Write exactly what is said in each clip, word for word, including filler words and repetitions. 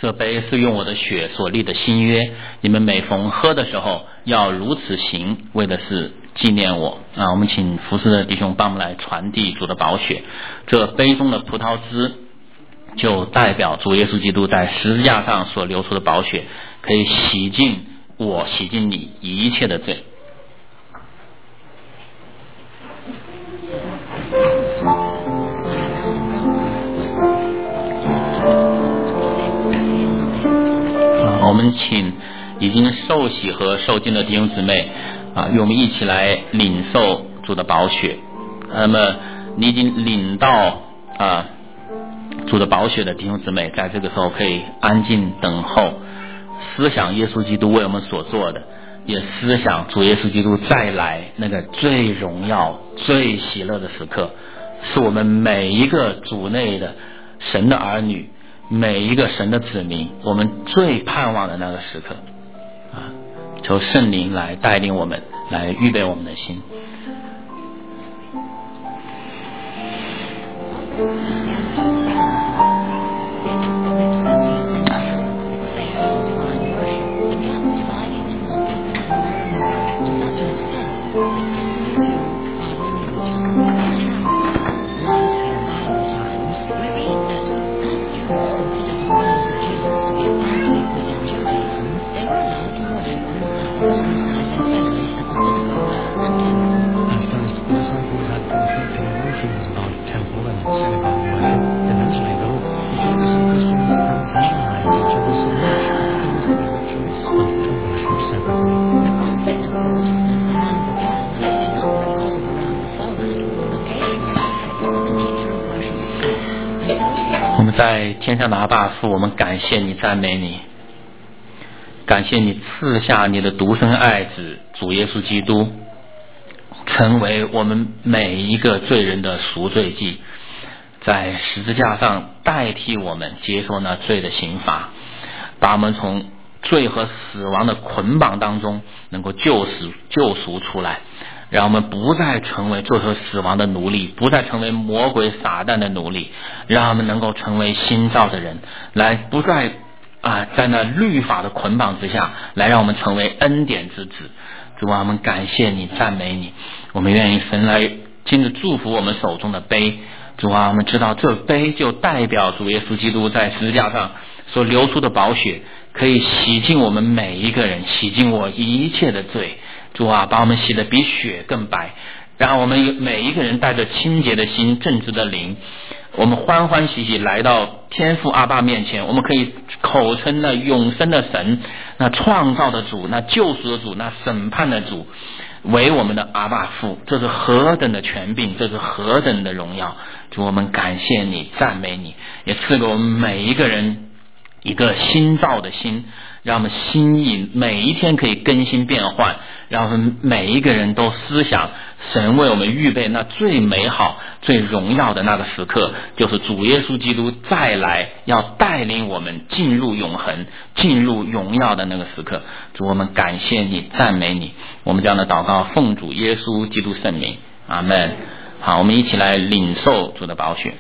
这杯是用我的血所立的新约，你们每逢喝的时候要如此行，为的是纪念我。啊，我们请服侍的弟兄帮我们来传递主的宝血。这杯中的葡萄汁就代表主耶稣基督在十字架上所流出的宝血，可以洗净我，洗净你一切的罪。我们请已经受洗和受浸的弟兄姊妹啊，与我们一起来领受主的宝血。那么你已经领到啊主的宝血的弟兄姊妹，在这个时候可以安静等候，思想耶稣基督为我们所做的，也思想主耶稣基督再来那个最荣耀最喜乐的时刻，是我们每一个主内的神的儿女，每一个神的子民，我们最盼望的那个时刻啊！求圣灵来带领我们，来预备我们的心。在天上的阿爸父，我们感谢你，赞美你，感谢你赐下你的独生爱子主耶稣基督，成为我们每一个罪人的赎罪祭，在十字架上代替我们接受那罪的刑罚，把我们从罪和死亡的捆绑当中能够救赎救赎出来，让我们不再成为罪和死亡的奴隶，不再成为魔鬼撒旦的奴隶，让我们能够成为新造的人，来不再啊在那律法的捆绑之下，来让我们成为恩典之子。主啊，我们感谢你，赞美你，我们愿意神来亲自祝福我们手中的杯。主啊，我们知道这杯就代表主耶稣基督在十字架上所流出的宝血，可以洗净我们每一个人，洗净我一切的罪。主啊，把我们洗得比雪更白，让我们每一个人带着清洁的心，正直的灵，我们欢欢喜喜来到天父阿爸面前，我们可以口称那永生的神，那创造的主，那救赎的主，那审判的主为我们的阿爸父。这是何等的权柄，这是何等的荣耀。主，我们感谢你，赞美你，也赐给我们每一个人一个新造的心，让我们心意每一天可以更新变换，让我们每一个人都思想神为我们预备那最美好最荣耀的那个时刻，就是主耶稣基督再来要带领我们进入永恒进入荣耀的那个时刻。主，我们感谢你，赞美你，我们这样的祷告奉主耶稣基督圣名，阿们。好，我们一起来领受主的宝血。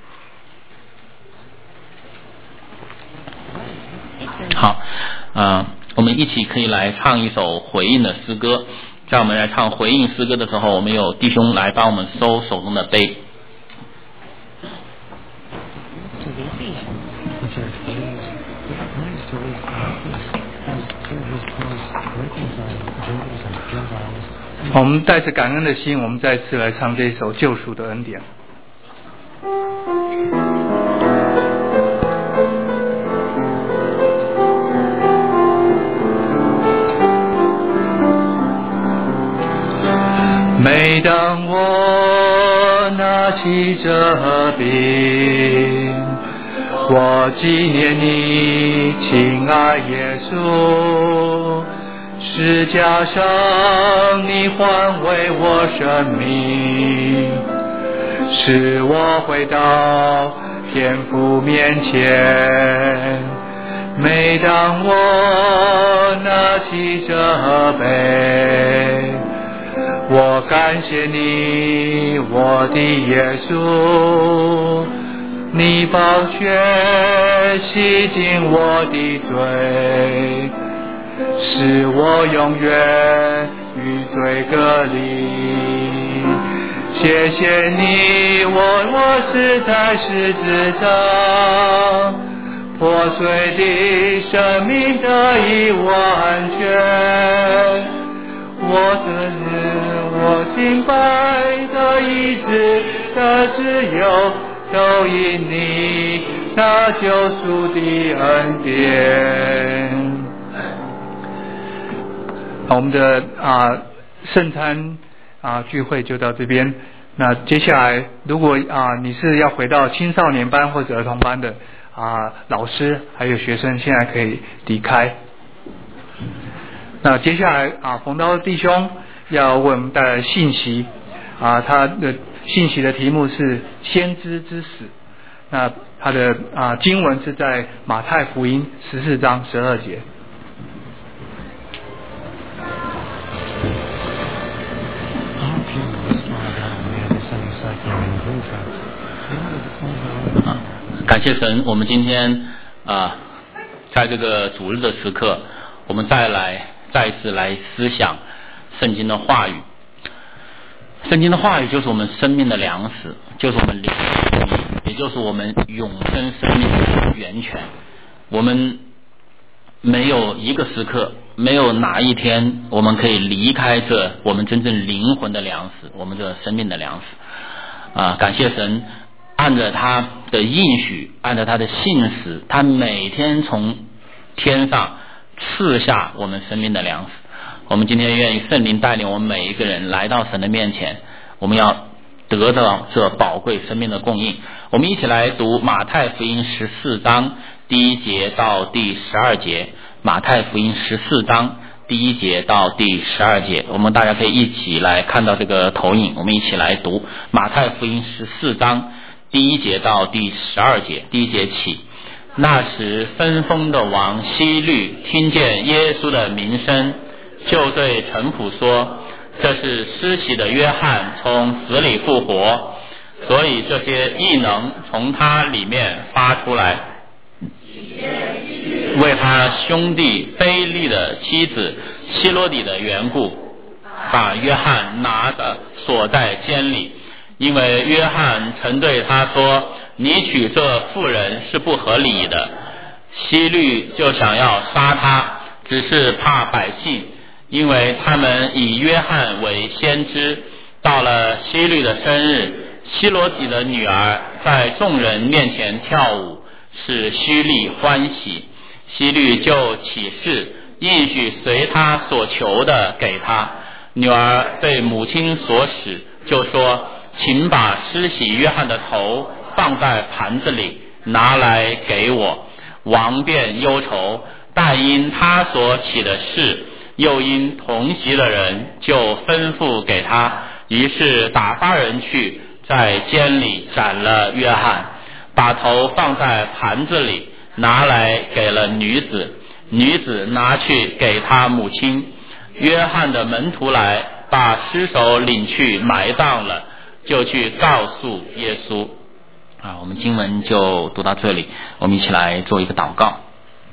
好，呃，我们一起可以来唱一首回应的诗歌。在我们来唱回应诗歌的时候，我们有弟兄来帮我们收手中的杯。 我们带着感恩的心，我们再次来唱这一首救赎的恩典。每当我拿起这饼，我纪念你，亲爱耶稣，十架上你换为我生命，使我回到天父面前。每当我拿起这杯，我感谢你，我的耶稣，你宝血洗净我的罪，使我永远与罪隔离。谢谢你，我我是在十字上，破碎的生命得以完全，我的日，我清白的意志的自由，都因你那救赎的恩典。好，我们的啊圣餐啊聚会就到这边。那接下来，如果啊你是要回到青少年班或者儿童班的啊老师还有学生，现在可以离开。那接下来啊，冯刀弟兄要为我们带来信息啊，他的信息的题目是先知之死。那他的啊经文是在马太福音十四章十二节。 感谢神，我们今天啊，在这个主日的时刻，我们再来再一次来思想圣经的话语。圣经的话语就是我们生命的粮食，就是我们灵生命，也就是我们永生生命的源泉。我们没有一个时刻，没有哪一天我们可以离开这我们真正灵魂的粮食，我们这生命的粮食啊！感谢神，按着他的应许，按照他的信实，他每天从天上赐下我们生命的粮食。我们今天愿意圣灵带领我们每一个人来到神的面前，我们要得到这宝贵生命的供应。我们一起来读马太福音十四章第一节到第十二节。马太福音十四章第一节到第十二节，我们大家可以一起来看到这个投影，我们一起来读马太福音十四章第一节到第十二节。第一节起，那时分封的王希律听见耶稣的名声，就对臣仆说，这是施洗的约翰从死里复活，所以这些异能从他里面发出来。为他兄弟腓利的妻子希罗底的缘故，把约翰拿着锁在监里，因为约翰曾对他说，你娶这妇人是不合理的。希律就想要杀他，只是怕百姓，因为他们以约翰为先知。到了希律的生日，希罗底的女儿在众人面前跳舞，使希律欢喜。希律就起誓，应许随他所求的给他。女儿对母亲所使，就说，请把施洗约翰的头放在盘子里，拿来给我。王便忧愁，但因他所起的事，又因同席的人，就吩咐给他。于是打发人去，在监里斩了约翰，把头放在盘子里，拿来给了女子。女子拿去给他母亲。约翰的门徒来，把尸首领去埋葬了，就去告诉耶稣。啊，我们经文就读到这里，我们一起来做一个祷告。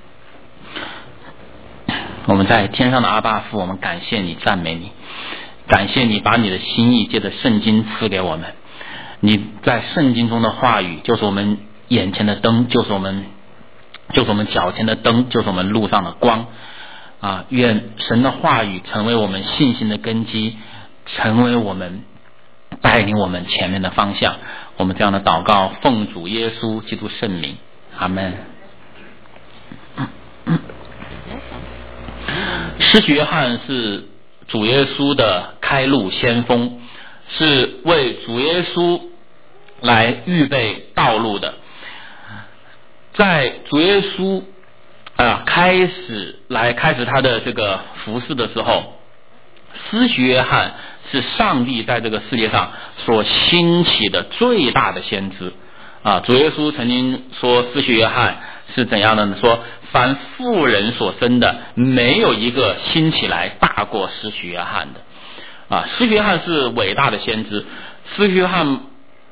我们在天上的阿爸父，我们感谢你，赞美你，感谢你把你的心意借着圣经赐给我们。你在圣经中的话语就是我们眼前的灯，就是我们就是我们脚前的灯，就是我们路上的光啊！愿神的话语成为我们信心的根基，成为我们带领我们前面的方向。我们这样的祷告，奉主耶稣基督圣名，阿们。施洗约翰是主耶稣的开路先锋，是为主耶稣来预备道路的。在主耶稣啊开始来开始他的这个服事的时候，施洗约翰是上帝在这个世界上所兴起的最大的先知啊。主耶稣曾经说施洗约翰是怎样的呢？说凡妇人所生的，没有一个兴起来大过施洗约翰的啊。施洗约翰是伟大的先知，施洗约翰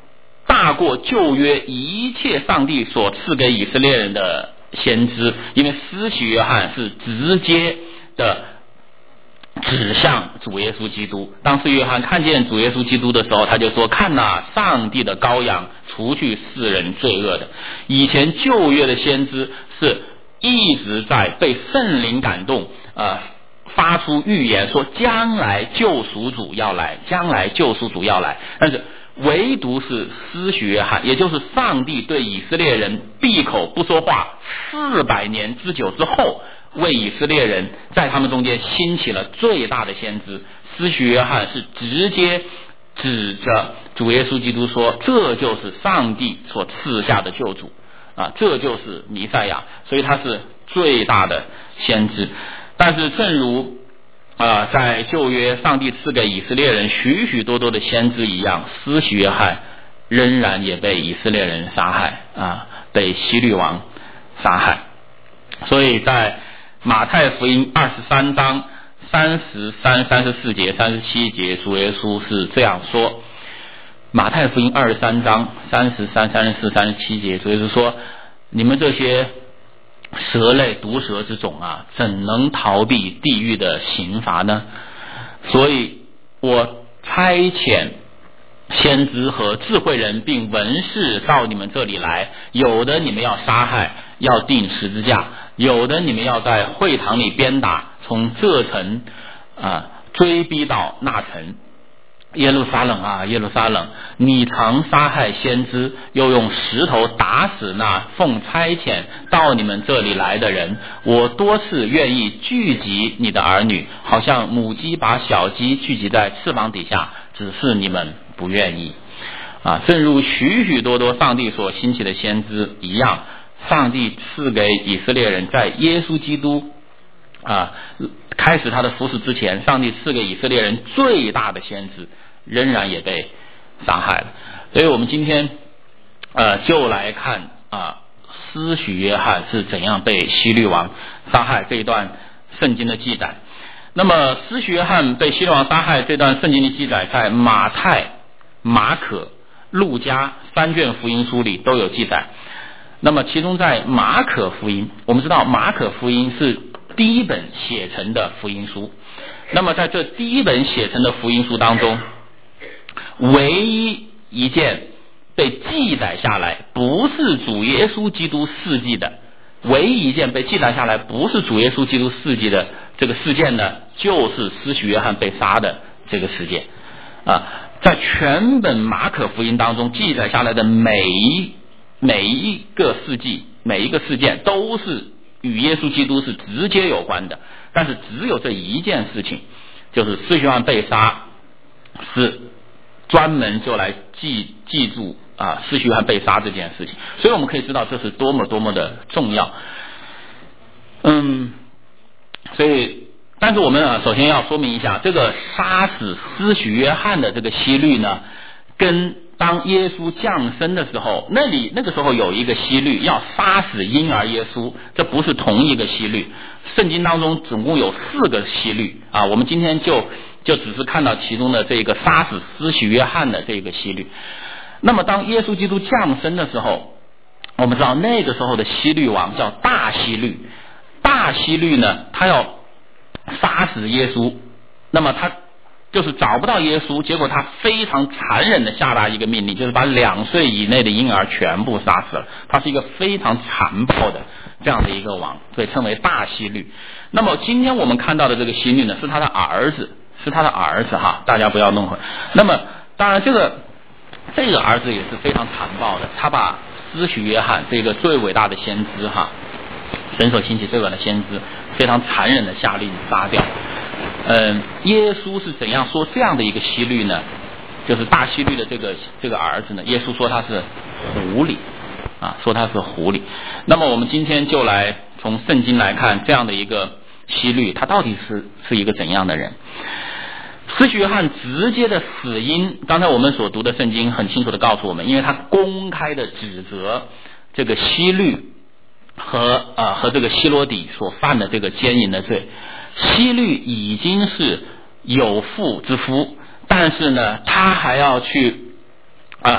大过旧约一切上帝所赐给以色列人的先知，因为施洗约翰是直接的指向主耶稣基督。当时约翰看见主耶稣基督的时候，他就说：看哪，上帝的羔羊，除去世人罪恶的。以前旧约的先知是一直在被圣灵感动，呃发出预言说将来救赎主要来，将来救赎主要来。但是唯独是施洗约翰，也就是上帝对以色列人闭口不说话四百年之久之后，为以色列人在他们中间兴起了最大的先知。施洗约翰是直接指着主耶稣基督说，这就是上帝所赐下的救主啊，这就是弥赛亚，所以他是最大的先知。但是正如啊，在旧约上帝赐给以色列人许许多多的先知一样，施洗约翰仍然也被以色列人杀害啊，被希律王杀害。所以在马太福音二十三章三十三、三十四节、三十七节，主耶稣是这样说。马太福音二十三章三十三、三十四、三十七节，主耶稣说：你们这些蛇类毒蛇之种啊，怎能逃避地狱的刑罚呢？所以我差遣先知和智慧人并文士到你们这里来，有的你们要杀害，要钉十字架；有的你们要在会堂里鞭打，从这城啊追逼到那城。耶路撒冷啊，耶路撒冷，你常杀害先知，又用石头打死那奉差遣到你们这里来的人。我多次愿意聚集你的儿女，好像母鸡把小鸡聚集在翅膀底下，只是你们不愿意啊。正如许许多多上帝所兴起的先知一样，上帝赐给以色列人在耶稣基督啊开始他的服事之前，上帝赐给以色列人最大的先知仍然也被杀害了。所以我们今天呃就来看啊施洗约翰是怎样被希律王杀害这一段圣经的记载。那么施洗约翰被希律王杀害这段圣经的记载，在马太、马可、路加三卷福音书里都有记载。那么其中在马可福音，我们知道马可福音是第一本写成的福音书。那么在这第一本写成的福音书当中，唯一一件被记载下来不是主耶稣基督事迹的，唯一一件被记载下来不是主耶稣基督事迹的这个事件呢，就是施洗约翰被杀的这个事件啊。在全本马可福音当中记载下来的每一每一个事迹，每一个事件都是与耶稣基督是直接有关的，但是只有这一件事情，就是施洗约翰被杀，是专门就来记记住啊施洗约翰被杀这件事情。所以我们可以知道这是多么多么的重要。嗯，所以但是我们啊首先要说明一下，这个杀死施洗约翰的这个希律呢，跟当耶稣降生的时候，那里那个时候有一个希律要杀死婴儿耶稣，这不是同一个希律。圣经当中总共有四个希律啊，我们今天就就只是看到其中的这个杀死施洗约翰的这个希律。那么当耶稣基督降生的时候，我们知道那个时候的希律王叫大希律。大希律呢，他要杀死耶稣，那么他就是找不到耶稣，结果他非常残忍的下达一个命令，就是把两岁以内的婴儿全部杀死了。他是一个非常残暴的这样的一个王，所以称为大希律。那么今天我们看到的这个希律呢，是他的儿子，是他的儿子哈，大家不要弄混。那么当然这个这个儿子也是非常残暴的，他把施洗约翰这个最伟大的先知哈，神所兴起最伟大的先知，非常残忍的下令杀掉。嗯，耶稣是怎样说这样的一个希律呢？就是大希律的这个这个儿子呢，耶稣说他是狐狸啊，说他是狐狸。那么我们今天就来从圣经来看这样的一个希律，他到底是是一个怎样的人？施洗约翰直接的死因，刚才我们所读的圣经很清楚的告诉我们，因为他公开的指责这个希律和啊和这个希罗底所犯的这个奸淫的罪。希律已经是有妇之夫，但是呢他还要去啊、呃、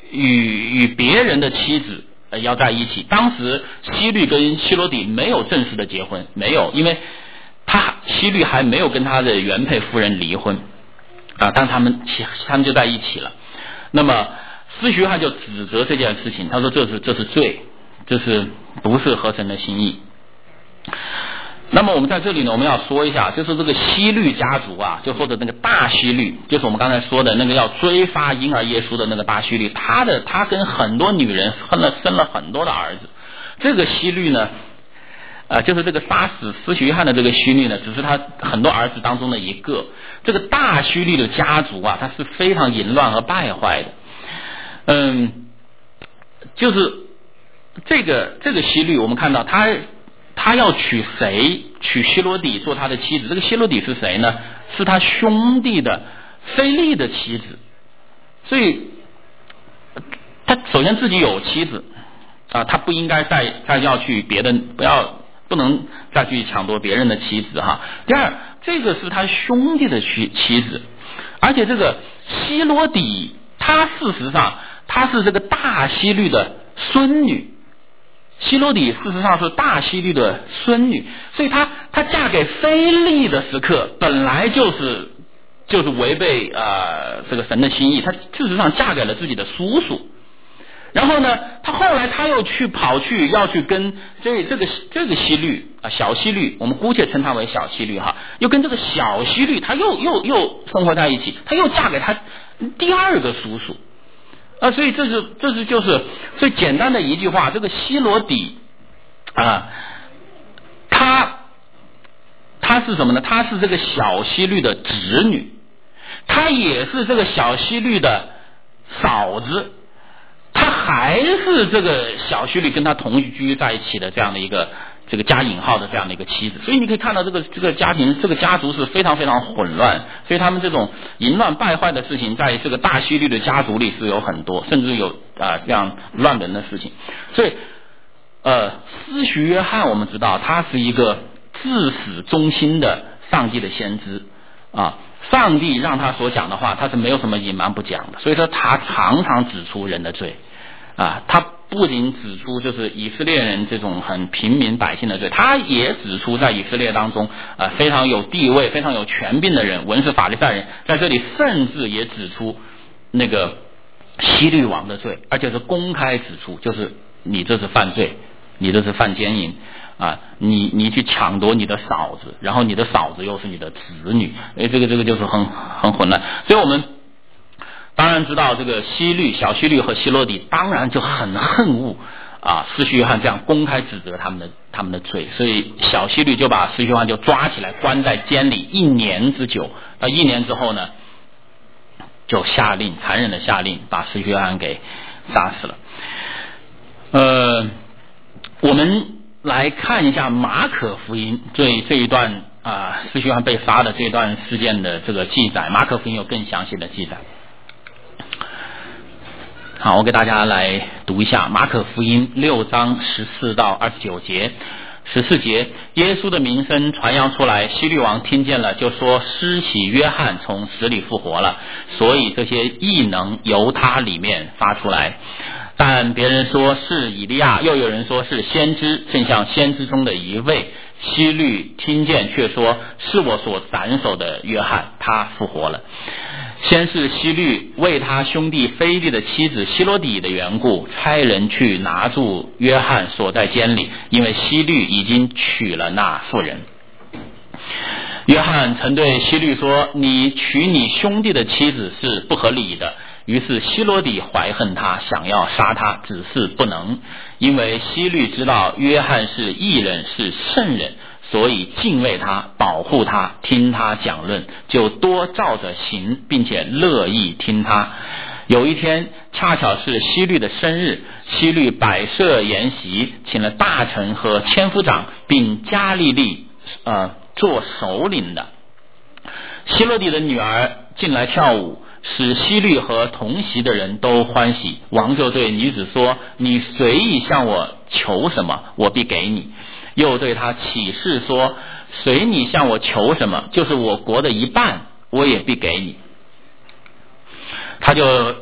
与与别人的妻子呃要在一起。当时希律跟希罗底没有正式的结婚，没有，因为他希律还没有跟他的原配夫人离婚啊，但他们他们就在一起了。那么司徐约翰就指责这件事情，他说这是这是罪，这是不是合神的心意。那么我们在这里呢，我们要说一下，就是这个希律家族啊，就说的那个大希律，就是我们刚才说的那个要追发婴儿耶稣的那个大希律，他的他跟很多女人生了生了很多的儿子。这个希律呢，呃，就是这个杀死司徐约翰的这个希律呢，只是他很多儿子当中的一个。这个大希律的家族啊，他是非常淫乱和败坏的。嗯，就是这个这个希律，我们看到他。他要娶谁？娶希罗底做他的妻子。这个希罗底是谁呢？是他兄弟的腓利的妻子。所以他首先自己有妻子啊，他不应该再再要去别的，不要不能再去抢夺别人的妻子哈。第二，这个是他兄弟的妻妻子，而且这个希罗底，他事实上他是这个大希律的孙女。希罗底事实上是大希律的孙女，所以她她嫁给腓利的时刻本来就是就是违背呃这个神的心意，她事实上嫁给了自己的叔叔。然后呢，她后来她又去跑去要去跟这这个这个希律啊小希律，我们姑且称他为小希律哈，又跟这个小希律，她又又又生活在一起，她又嫁给他第二个叔叔。啊，所以这是这是就是最简单的一句话，这个希罗底啊，他他是什么呢？他是这个小希律的侄女，他也是这个小希律的嫂子，他还是这个小希律跟他同居在一起的这样的一个这个加引号的这样的一个妻子。所以你可以看到这个这个家庭这个家族是非常非常混乱，所以他们这种淫乱败坏的事情在这个大希律的家族里是有很多，甚至有啊、呃、这样乱伦的事情。所以呃司徐约翰我们知道他是一个至死忠心的上帝的先知啊，上帝让他所讲的话他是没有什么隐瞒不讲的，所以说他常常指出人的罪啊，他不仅指出就是以色列人这种很平民百姓的罪，他也指出在以色列当中呃非常有地位非常有权柄的人，文士法利赛人，在这里甚至也指出那个希律王的罪，而且是公开指出，就是你这是犯罪，你这是犯奸淫啊，你你去抢夺你的嫂子，然后你的嫂子又是你的子女，哎，这个这个就是很很混乱。所以我们当然知道这个希律小希律和希罗底当然就很恨恶啊司徐约翰这样公开指责他们的他们的罪，所以小希律就把司徐约翰就抓起来关在监里一年之久。到一年之后呢，就下令残忍的下令把司徐约翰给杀死了。呃，我们来看一下马可福音这这一段啊司徐约翰被杀的这一段事件的这个记载，马可福音有更详细的记载。好，我给大家来读一下马可福音六章十四到二十九节。十四节，耶稣的名声传扬出来，希律王听见了，就说施洗约翰从死里复活了，所以这些异能由他里面发出来。但别人说是以利亚，又有人说是先知，正像先知中的一位。希律听见却说是我所斩首的约翰，他复活了。先是希律为他兄弟腓利的妻子希罗底的缘故，差人去拿住约翰锁在监里，因为希律已经娶了那妇人。约翰曾对希律说，你娶你兄弟的妻子是不合理的。于是希罗底怀恨他，想要杀他，只是不能，因为希律知道约翰是义人，是圣人，所以敬畏他，保护他，听他讲论，就多照着行，并且乐意听他。有一天恰巧是希律的生日，希律摆设筵席，请了大臣和千夫长，并加利利呃做首领的。希罗底的女儿进来跳舞，使希律和同席的人都欢喜。王就对女子说，你随意向我求什么，我必给你。又对他起誓说，随你向我求什么，就是我国的一半，我也必给你。他就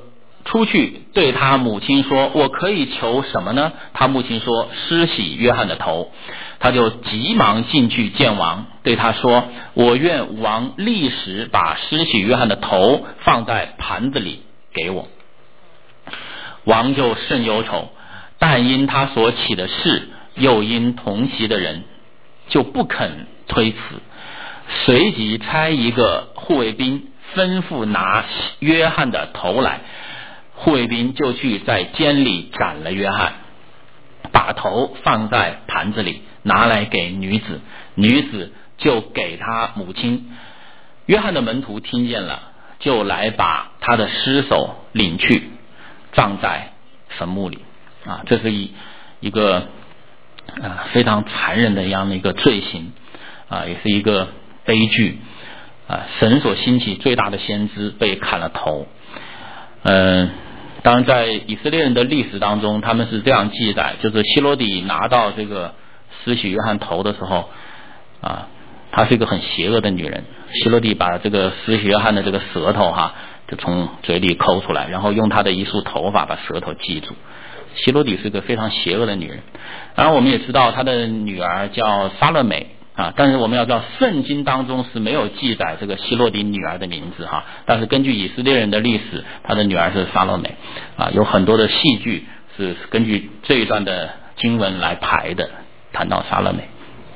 出去对他母亲说，我可以求什么呢？他母亲说，施洗约翰的头。他就急忙进去见王，对他说，我愿王立时把施洗约翰的头放在盘子里给我。王就甚忧愁，但因他所起的事，又因同席的人，就不肯推辞。随即差一个护卫兵吩咐拿约翰的头来，护卫兵就去在监里斩了约翰，把头放在盘子里，拿来给女子，女子就给他母亲。约翰的门徒听见了，就来把他的尸首领去，葬在坟墓里。啊，这是一一个啊非常残忍的一样的一个罪行，啊，也是一个悲剧。啊，神所兴起最大的先知被砍了头。嗯、呃，当然在以色列人的历史当中，他们是这样记载，就是希罗底拿到这个施洗约翰头的时候，啊，她是一个很邪恶的女人。希罗底把这个施洗约翰的这个舌头哈，就从嘴里抠出来，然后用她的一束头发把舌头系住。希罗底是个非常邪恶的女人。当然我们也知道她的女儿叫撒勒美啊，但是我们要知道圣经当中是没有记载这个希罗底女儿的名字哈，但是根据以色列人的历史，她的女儿是撒勒美啊，有很多的戏剧是根据这一段的经文来排的，谈到撒勒美。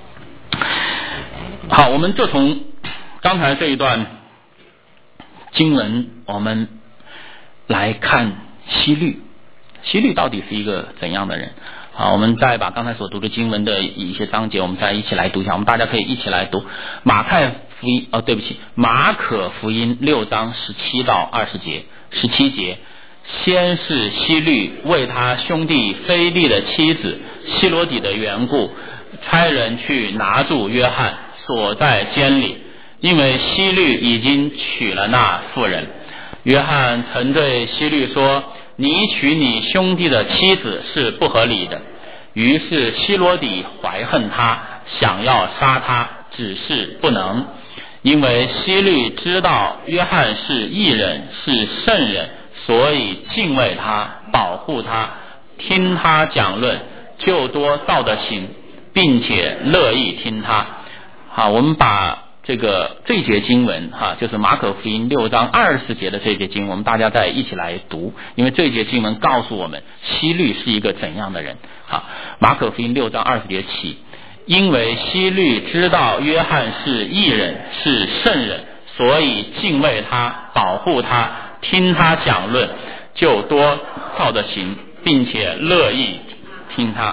好，我们就从刚才这一段经文，我们来看希律。希律到底是一个怎样的人？好，我们再把刚才所读的经文的一些章节，我们再一起来读一下。我们大家可以一起来读马太福音，哦，对不起，马可福音六章十七到二十节，十七节。先是希律为他兄弟腓利的妻子希罗底的缘故，差人去拿住约翰，锁在监里，因为希律已经娶了那妇人。约翰曾对希律说，你娶你兄弟的妻子是不合理的。于是希罗底怀恨他，想要杀他，只是不能，因为希律知道约翰是义人，是圣人，所以敬畏他，保护他，听他讲论，就多道德行，并且乐意听他。好，我们把这个这一节经文哈，就是马可福音六章二十节的这一节经文，我们大家再一起来读，因为这一节经文告诉我们希律是一个怎样的人。好，马可福音六章二十节起，因为希律知道约翰是义人，是圣人，所以敬畏他，保护他，听他讲论，就多照着行，并且乐意听他。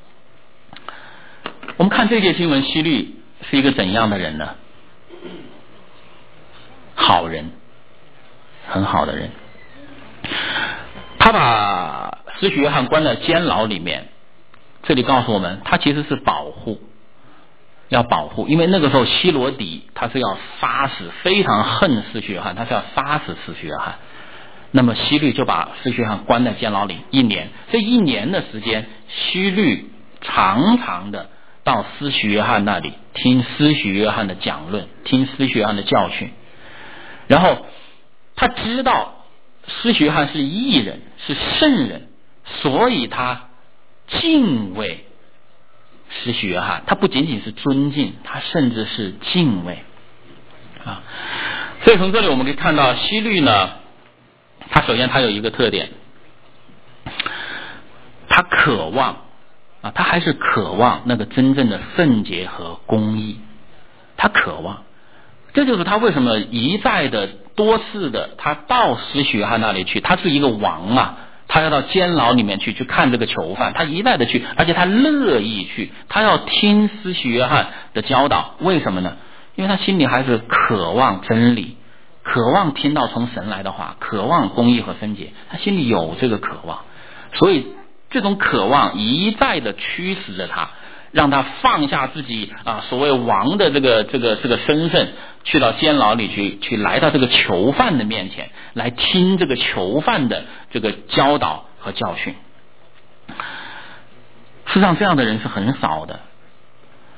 我们看这节经文，希律是一个怎样的人呢？好人，很好的人。他把施洗约翰关在监牢里面，这里告诉我们他其实是保护，要保护，因为那个时候希罗底他是要杀死，非常恨施洗约翰，他是要杀死施洗约翰。那么希律就把施洗约翰关在监牢里一年，这一年的时间，希律常常的到施洗约翰那里听施洗约翰的讲论，听施洗约翰的教训。然后他知道施洗约翰是义人，是圣人，所以他敬畏施洗约翰。他不仅仅是尊敬，他甚至是敬畏啊。所以从这里我们可以看到希律呢，他首先他有一个特点，他渴望啊，他还是渴望那个真正的圣洁和公义，他渴望。这就是他为什么一再的多次的他到施洗约翰那里去，他是一个王啊，他要到监牢里面去去看这个囚犯，他一再的去，而且他乐意去，他要听施洗约翰的教导。为什么呢？因为他心里还是渴望真理，渴望听到从神来的话，渴望公义和圣洁，他心里有这个渴望，所以这种渴望一再的驱使着他，让他放下自己啊所谓王的这个这个这个身份，去到监牢里去，去来到这个囚犯的面前，来听这个囚犯的这个教导和教训。事实上这样的人是很少的，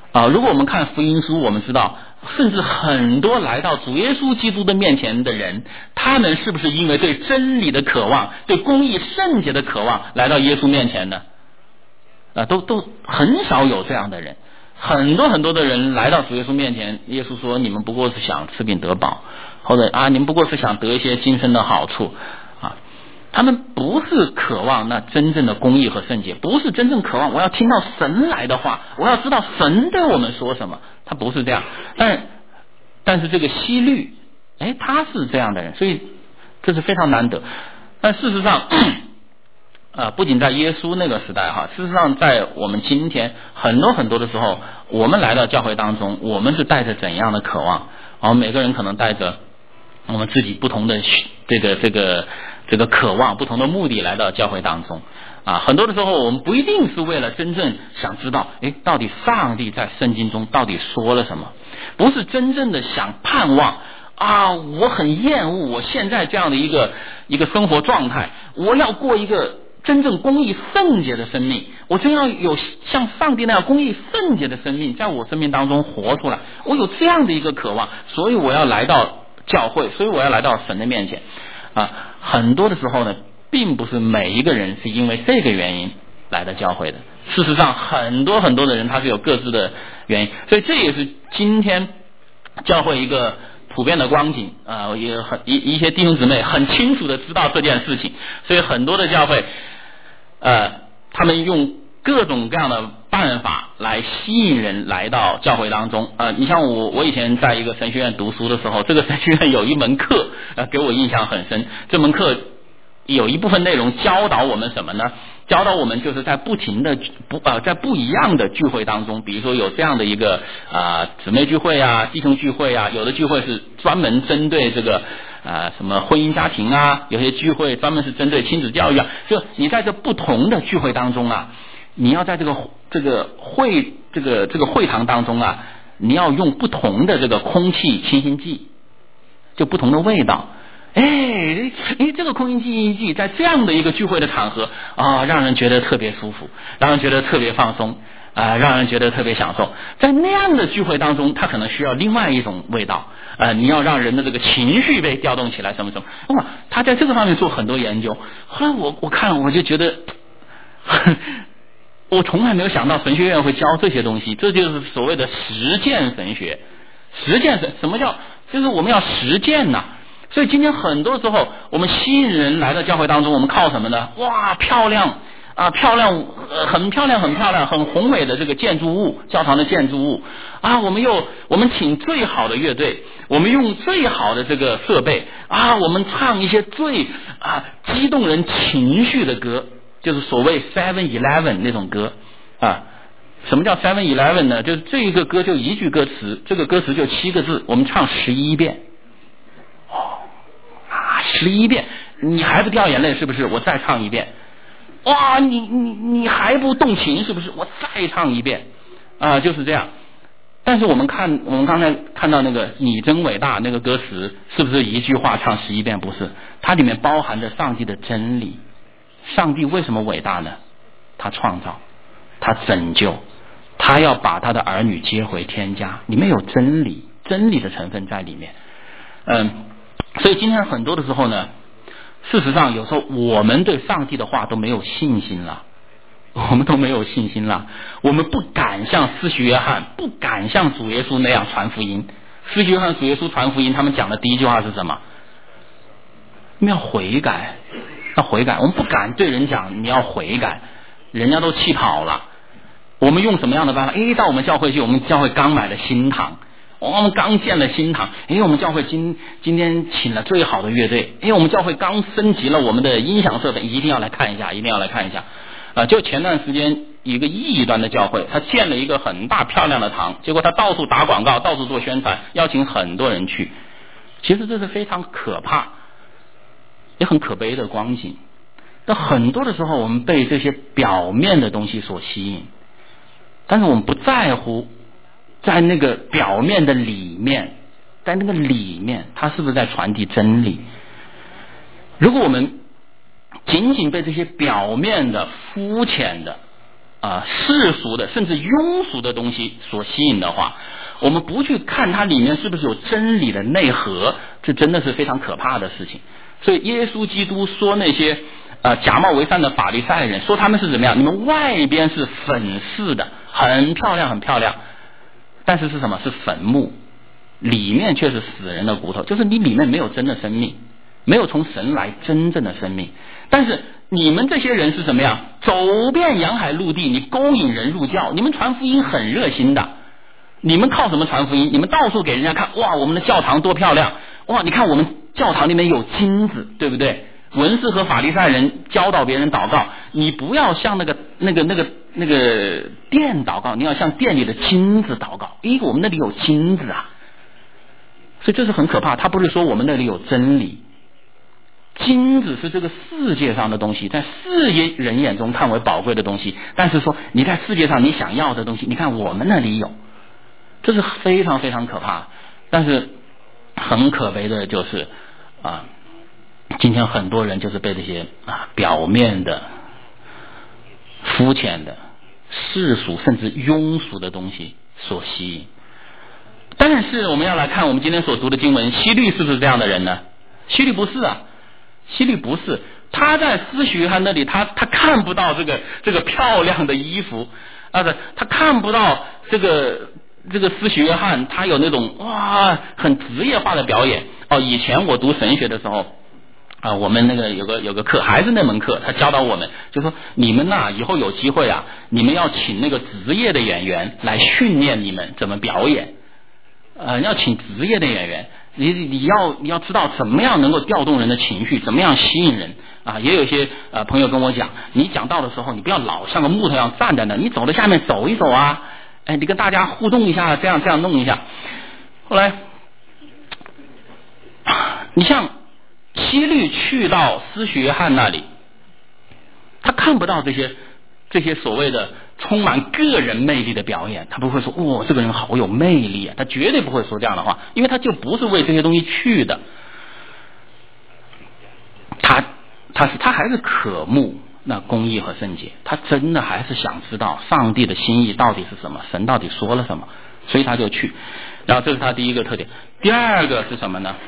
啊，如果我们看福音书，我们知道甚至很多来到主耶稣基督的面前的人，他们是不是因为对真理的渴望，对公义圣洁的渴望来到耶稣面前呢？啊，都都很少有这样的人。很多很多的人来到主耶稣面前，耶稣说你们不过是想吃饼得饱，或者啊你们不过是想得一些今生的好处啊，他们不是渴望那真正的公义和圣洁，不是真正渴望我要听到神来的话，我要知道神对我们说什么，他不是这样。但但是这个希律，哎，他是这样的人，所以这是非常难得。但事实上啊，不仅在耶稣那个时代哈，事实上在我们今天很多很多的时候，我们来到教会当中，我们是带着怎样的渴望？啊，每个人可能带着我们自己不同的这个这个这个渴望，不同的目的来到教会当中啊。很多的时候，我们不一定是为了真正想知道，诶，到底上帝在圣经中到底说了什么？不是真正的想盼望啊，我很厌恶我现在这样的一个一个生活状态，我要过一个真正公义圣洁的生命，我真要有像上帝那样公义圣洁的生命在我生命当中活出来，我有这样的一个渴望，所以我要来到教会，所以我要来到神的面前啊。很多的时候呢，并不是每一个人是因为这个原因来到教会的，事实上很多很多的人他是有各自的原因，所以这也是今天教会一个普遍的光景啊，也很一一些弟兄姊妹很清楚的知道这件事情，所以很多的教会呃，他们用各种各样的办法来吸引人来到教会当中啊、呃。你像我，我以前在一个神学院读书的时候，这个神学院有一门课呃，给我印象很深。这门课有一部分内容教导我们什么呢？教导我们就是在不停的不呃在不一样的聚会当中，比如说有这样的一个啊、呃、姊妹聚会啊、弟兄聚会啊，有的聚会是专门针对这个啊、呃、什么婚姻家庭啊，有些聚会专门是针对亲子教育啊。就你在这不同的聚会当中啊，你要在这个这个会这个这个会堂当中啊，你要用不同的这个空气清新剂，就不同的味道。哎哎，这个空气清新剂在这样的一个聚会的场合啊，让人觉得特别舒服，让人觉得特别放松啊，让人觉得特别享受。在那样的聚会当中，它可能需要另外一种味道啊，你要让人的这个情绪被调动起来，什么什么。哇，他在这个方面做很多研究。后来我我看我就觉得，我从来没有想到神学院会教这些东西，这就是所谓的实践神学。实践神什么叫？就是我们要实践呐、啊。所以今天很多时候我们吸引人来到教会当中，我们靠什么呢？哇，漂亮啊，漂亮、呃、很漂亮很漂亮很宏伟的这个建筑物，教堂的建筑物啊，我们又我们请最好的乐队，我们用最好的这个设备啊，我们唱一些最啊激动人情绪的歌，就是所谓 seven eleven 那种歌啊。什么叫 seven eleven 呢？就是这一个歌就一句歌词，这个歌词就七个字，我们唱十一遍。啊，十一遍，你还不掉眼泪是不是？我再唱一遍。哇，你你你还不动情是不是？我再唱一遍。啊，就是这样。但是我们看，我们刚才看到那个“你真伟大”那个歌词，是不是一句话唱十一遍？不是，它里面包含着上帝的真理。上帝为什么伟大呢？他创造，他拯救，他要把他的儿女接回天家，里面有真理，真理的成分在里面。嗯。所以今天很多的时候呢，事实上有时候我们对上帝的话都没有信心了，我们都没有信心了，我们不敢像施洗约翰，不敢像主耶稣那样传福音。施洗约翰、主耶稣传福音，他们讲的第一句话是什么？你要悔改，要悔改。我们不敢对人讲你要悔改，人家都气跑了。我们用什么样的办法？诶，到我们教会去，我们教会刚买了新堂。我们刚建了新堂，因为我们教会今今天请了最好的乐队，因为我们教会刚升级了我们的音响设备，一定要来看一下，一定要来看一下。啊、呃，就前段时间一个异端的教会，他建了一个很大漂亮的堂，结果他到处打广告，到处做宣传，邀请很多人去。其实这是非常可怕，也很可悲的光景。但很多的时候，我们被这些表面的东西所吸引，但是我们不在乎。在那个表面的里面，在那个里面，它是不是在传递真理？如果我们仅仅被这些表面的、肤浅的啊世俗的甚至庸俗的东西所吸引的话，我们不去看它里面是不是有真理的内核，这真的是非常可怕的事情。所以耶稣基督说那些呃假冒为善的法利赛人，说他们是怎么样，你们外边是粉饰的，很漂亮很漂亮，但是是什么？是坟墓，里面却是死人的骨头，就是你里面没有真的生命，没有从神来真正的生命。但是你们这些人是怎么样？走遍洋海陆地，你勾引人入教，你们传福音很热心的，你们靠什么传福音？你们到处给人家看，哇，我们的教堂多漂亮，哇，你看我们教堂里面有金子，对不对？文士和法利赛人教导别人祷告，你不要像那个那个那个那个殿祷告，你要像殿里的金子祷告。咦，我们那里有金子啊！所以这是很可怕。他不是说我们那里有真理，金子是这个世界上的东西，在世界人眼中看为宝贵的东西，但是说你在世界上你想要的东西，你看我们那里有，这是非常非常可怕。但是很可悲的就是啊。今天很多人就是被这些啊表面的、肤浅的、世俗甚至庸俗的东西所吸引。但是我们要来看我们今天所读的经文，希律是不是这样的人呢？希律不是啊，希律不是。他在施洗约翰那里，他他看不到这个这个漂亮的衣服啊，他看不到这个这个施洗约翰他有那种哇很职业化的表演哦。以前我读神学的时候。啊，我们那个有个有个课，还是那门课，他教导我们，就说你们呐、啊，以后有机会啊，你们要请那个职业的演员来训练你们怎么表演。呃，要请职业的演员，你你要你要知道怎么样能够调动人的情绪，怎么样吸引人啊。也有些呃朋友跟我讲，你讲道的时候，你不要老像个木头一样站在那，你走到下面走一走啊，哎，你跟大家互动一下，这样这样弄一下。后来，你像。希律去到施洗约翰那里，他看不到这些这些所谓的充满个人魅力的表演，他不会说哇、哦、这个人好有魅力啊，他绝对不会说这样的话，因为他就不是为这些东西去的。他他是他还是渴慕那公义和圣洁，他真的还是想知道上帝的心意到底是什么，神到底说了什么，所以他就去。然后这是他第一个特点。第二个是什么呢？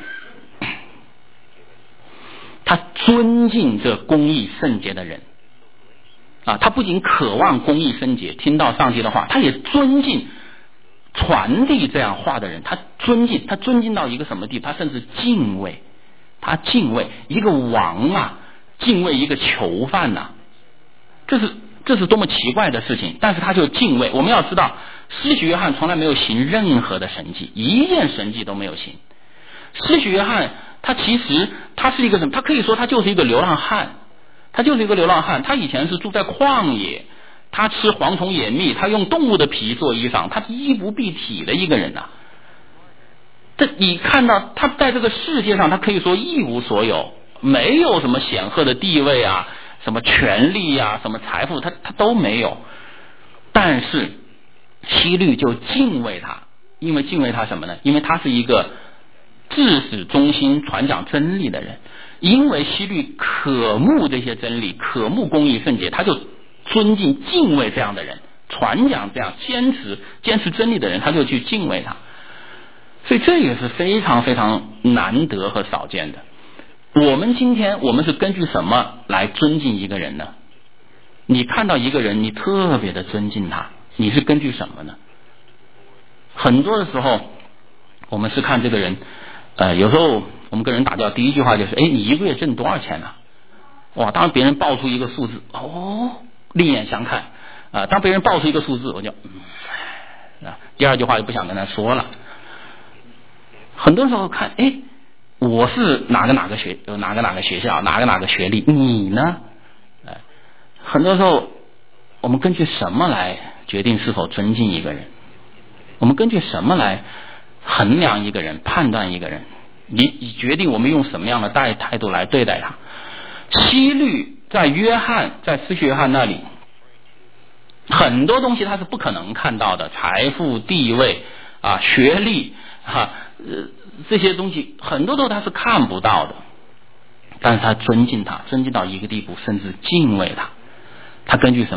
他尊敬这公义圣洁的人啊，他不仅渴望公义圣洁，听到上帝的话，他也尊敬传递这样话的人。他尊敬，他尊敬到一个什么地步？他甚至敬畏，他敬畏一个王啊，敬畏一个囚犯呐、啊，这是这是多么奇怪的事情！但是他就敬畏。我们要知道，施洗约翰从来没有行任何的神迹，一件神迹都没有行。施洗约翰他其实他是一个什么？他可以说他就是一个流浪汉，他就是一个流浪汉。他以前是住在旷野，他吃蝗虫野蜜，他用动物的皮做衣裳，他是衣不蔽体的一个人呐、啊。这你看到他在这个世界上，他可以说一无所有，没有什么显赫的地位啊，什么权利啊，什么财富，他他都没有。但是希律就敬畏他，因为敬畏他什么呢？因为他是一个至始忠心传讲真理的人，因为希律渴慕这些真理，渴慕公义圣洁，他就尊敬敬畏这样的人，传讲这样坚持坚持真理的人，他就去敬畏他。所以这也是非常非常难得和少见的。我们今天我们是根据什么来尊敬一个人呢？你看到一个人，你特别的尊敬他，你是根据什么呢？很多的时候我们是看这个人呃，有时候我们跟人打交道，第一句话就是，哎，你一个月挣多少钱呢、啊？哇，当别人报出一个数字，哦，另眼相看啊、呃。当别人报出一个数字，我就，嗯，啊，第二句话就不想跟他说了。很多时候看，哎，我是哪个哪个学，哪个哪个学校，哪个哪个学历，你呢？呃，很多时候我们根据什么来决定是否尊敬一个人？我们根据什么来衡量一个人，判断一个人？你你决定我们用什么样的态态度来对待他？希律在约翰，在施洗约翰那里，很多东西他是不可能看到的，财富、地位啊、学历啊，呃，这些东西很多都他是看不到的。但是他尊敬他，尊敬到一个地步，甚至敬畏他。他根据什么？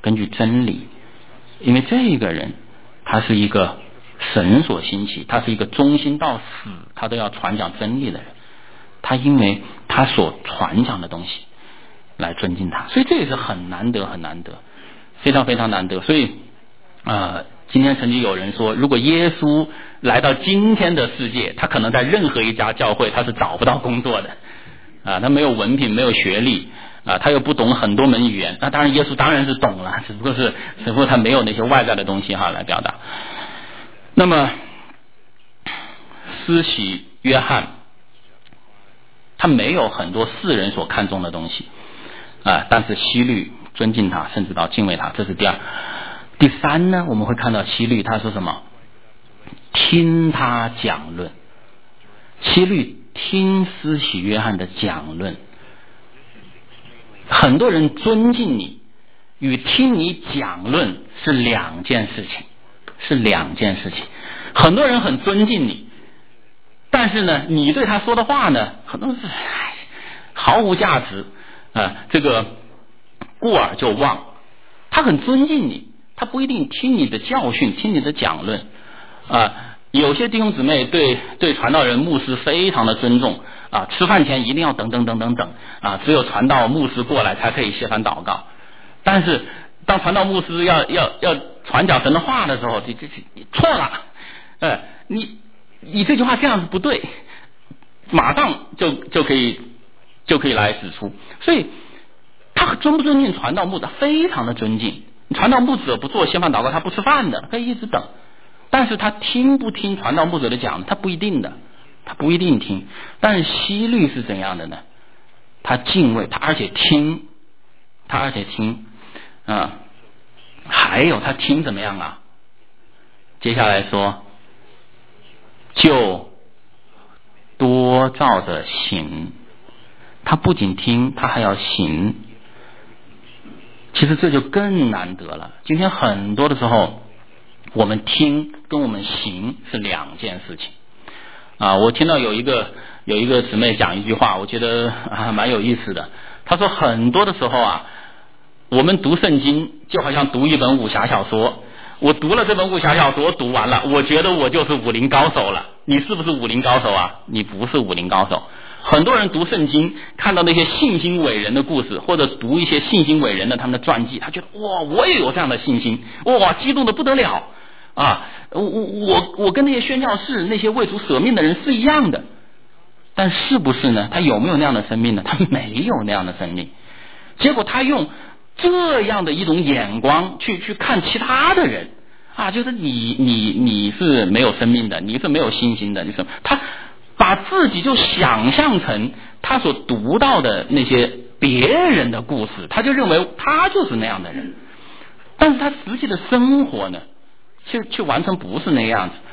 根据真理，因为这个人他是一个神所兴起，他是一个忠心到死他都要传讲真理的人，他因为他所传讲的东西来尊敬他，所以这也是很难得很难得，非常非常难得。所以呃，今天曾经有人说，如果耶稣来到今天的世界，他可能在任何一家教会他是找不到工作的啊，他没有文凭，没有学历啊，他又不懂很多门语言，那当然耶稣当然是懂了，只不过是只不过他没有那些外在的东西哈来表达。那么施洗约翰他没有很多世人所看重的东西啊，但是希律尊敬他，甚至到敬畏他，这是第二。第三呢，我们会看到希律他说什么？听他讲论。希律听施洗约翰的讲论。很多人尊敬你与听你讲论是两件事情，是两件事情。很多人很尊敬你，但是呢，你对他说的话呢，很多是毫无价值啊，这个过耳就忘。他很尊敬你，他不一定听你的教训，听你的讲论啊。有些弟兄姊妹对对传道人、牧师非常的尊重啊，吃饭前一定要等等等等等啊，只有传道牧师过来才可以谢饭祷告。但是当传道牧师要要要传讲神的话的时候，这这这错了，呃，你你这句话这样子不对，马上就就可以就可以来指出。所以他尊不尊敬传道牧者？非常的尊敬。传道牧者不做谢饭祷告，他不吃饭的，可以一直等。但是他听不听传道牧者的讲，他不一定的，他不一定听。但是希律是怎样的呢？他敬畏他，而且听，他而且听啊，还有他听怎么样啊？接下来说，就多照着行。他不仅听，他还要行。其实这就更难得了。今天很多的时候，我们听跟我们行是两件事情啊。我听到有一个有一个姊妹讲一句话，我觉得啊蛮有意思的。她说很多的时候啊，我们读圣经就好像读一本武侠小说。我读了这本武侠小说，读完了，我觉得我就是武林高手了。你是不是武林高手啊？你不是武林高手。很多人读圣经，看到那些信心伟人的故事，或者读一些信心伟人的他们的传记，他觉得哇，我也有这样的信心，哇，激动的不得了啊！我我我跟那些宣教士、那些为主舍命的人是一样的。但是不是呢？他有没有那样的生命呢？他没有那样的生命。结果他用这样的一种眼光去去看其他的人啊，就是你你你是没有生命的，你是没有信心的，你是他。把自己就想象成他所读到的那些别人的故事，他就认为他就是那样的人，但是他实际的生活呢，却却完全不是那样子。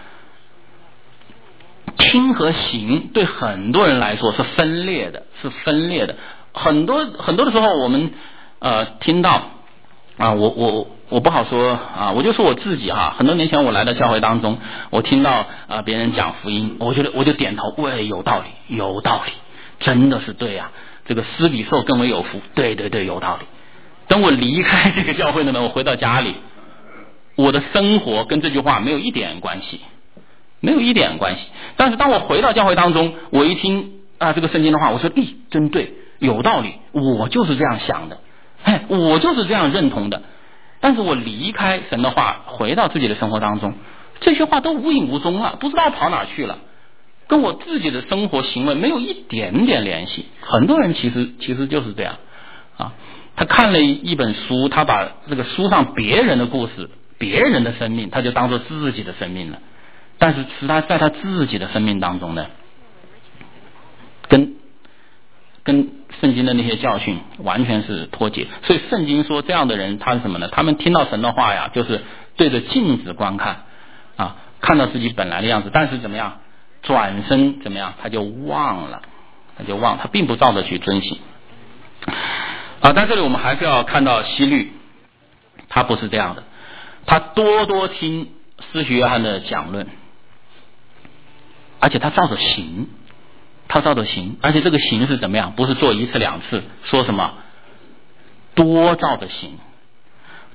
听和行对很多人来说是分裂的，是分裂的。很多很多的时候，我们呃听到啊，我我我不好说啊，我就说我自己哈、啊。很多年前我来到教会当中，我听到啊别人讲福音，我觉得我就点头，喂，有道理，有道理，真的是对啊。这个施比受更为有福，对对对，有道理。等我离开这个教会的门，我回到家里，我的生活跟这句话没有一点关系，没有一点关系。但是当我回到教会当中，我一听啊这个圣经的话，我说，咦，真对，有道理，我就是这样想的。哎，我就是这样认同的。但是我离开神的话，回到自己的生活当中，这些话都无影无踪了，不知道跑哪去了，跟我自己的生活行为没有一点点联系。很多人其实其实就是这样啊，他看了一本书，他把这个书上别人的故事、别人的生命，他就当做自己的生命了。但是是他在他自己的生命当中呢，跟跟圣经的那些教训完全是脱节。所以圣经说这样的人他是什么呢？他们听到神的话呀，就是对着镜子观看啊，看到自己本来的样子，但是怎么样，转身怎么样，他就忘了，他就忘，他并不照着去遵行啊。在这里我们还是要看到希律，他不是这样的，他多多听施洗约翰的讲论，而且他照着行。他照着行，而且这个行是怎么样？不是做一次两次，说什么多照着行，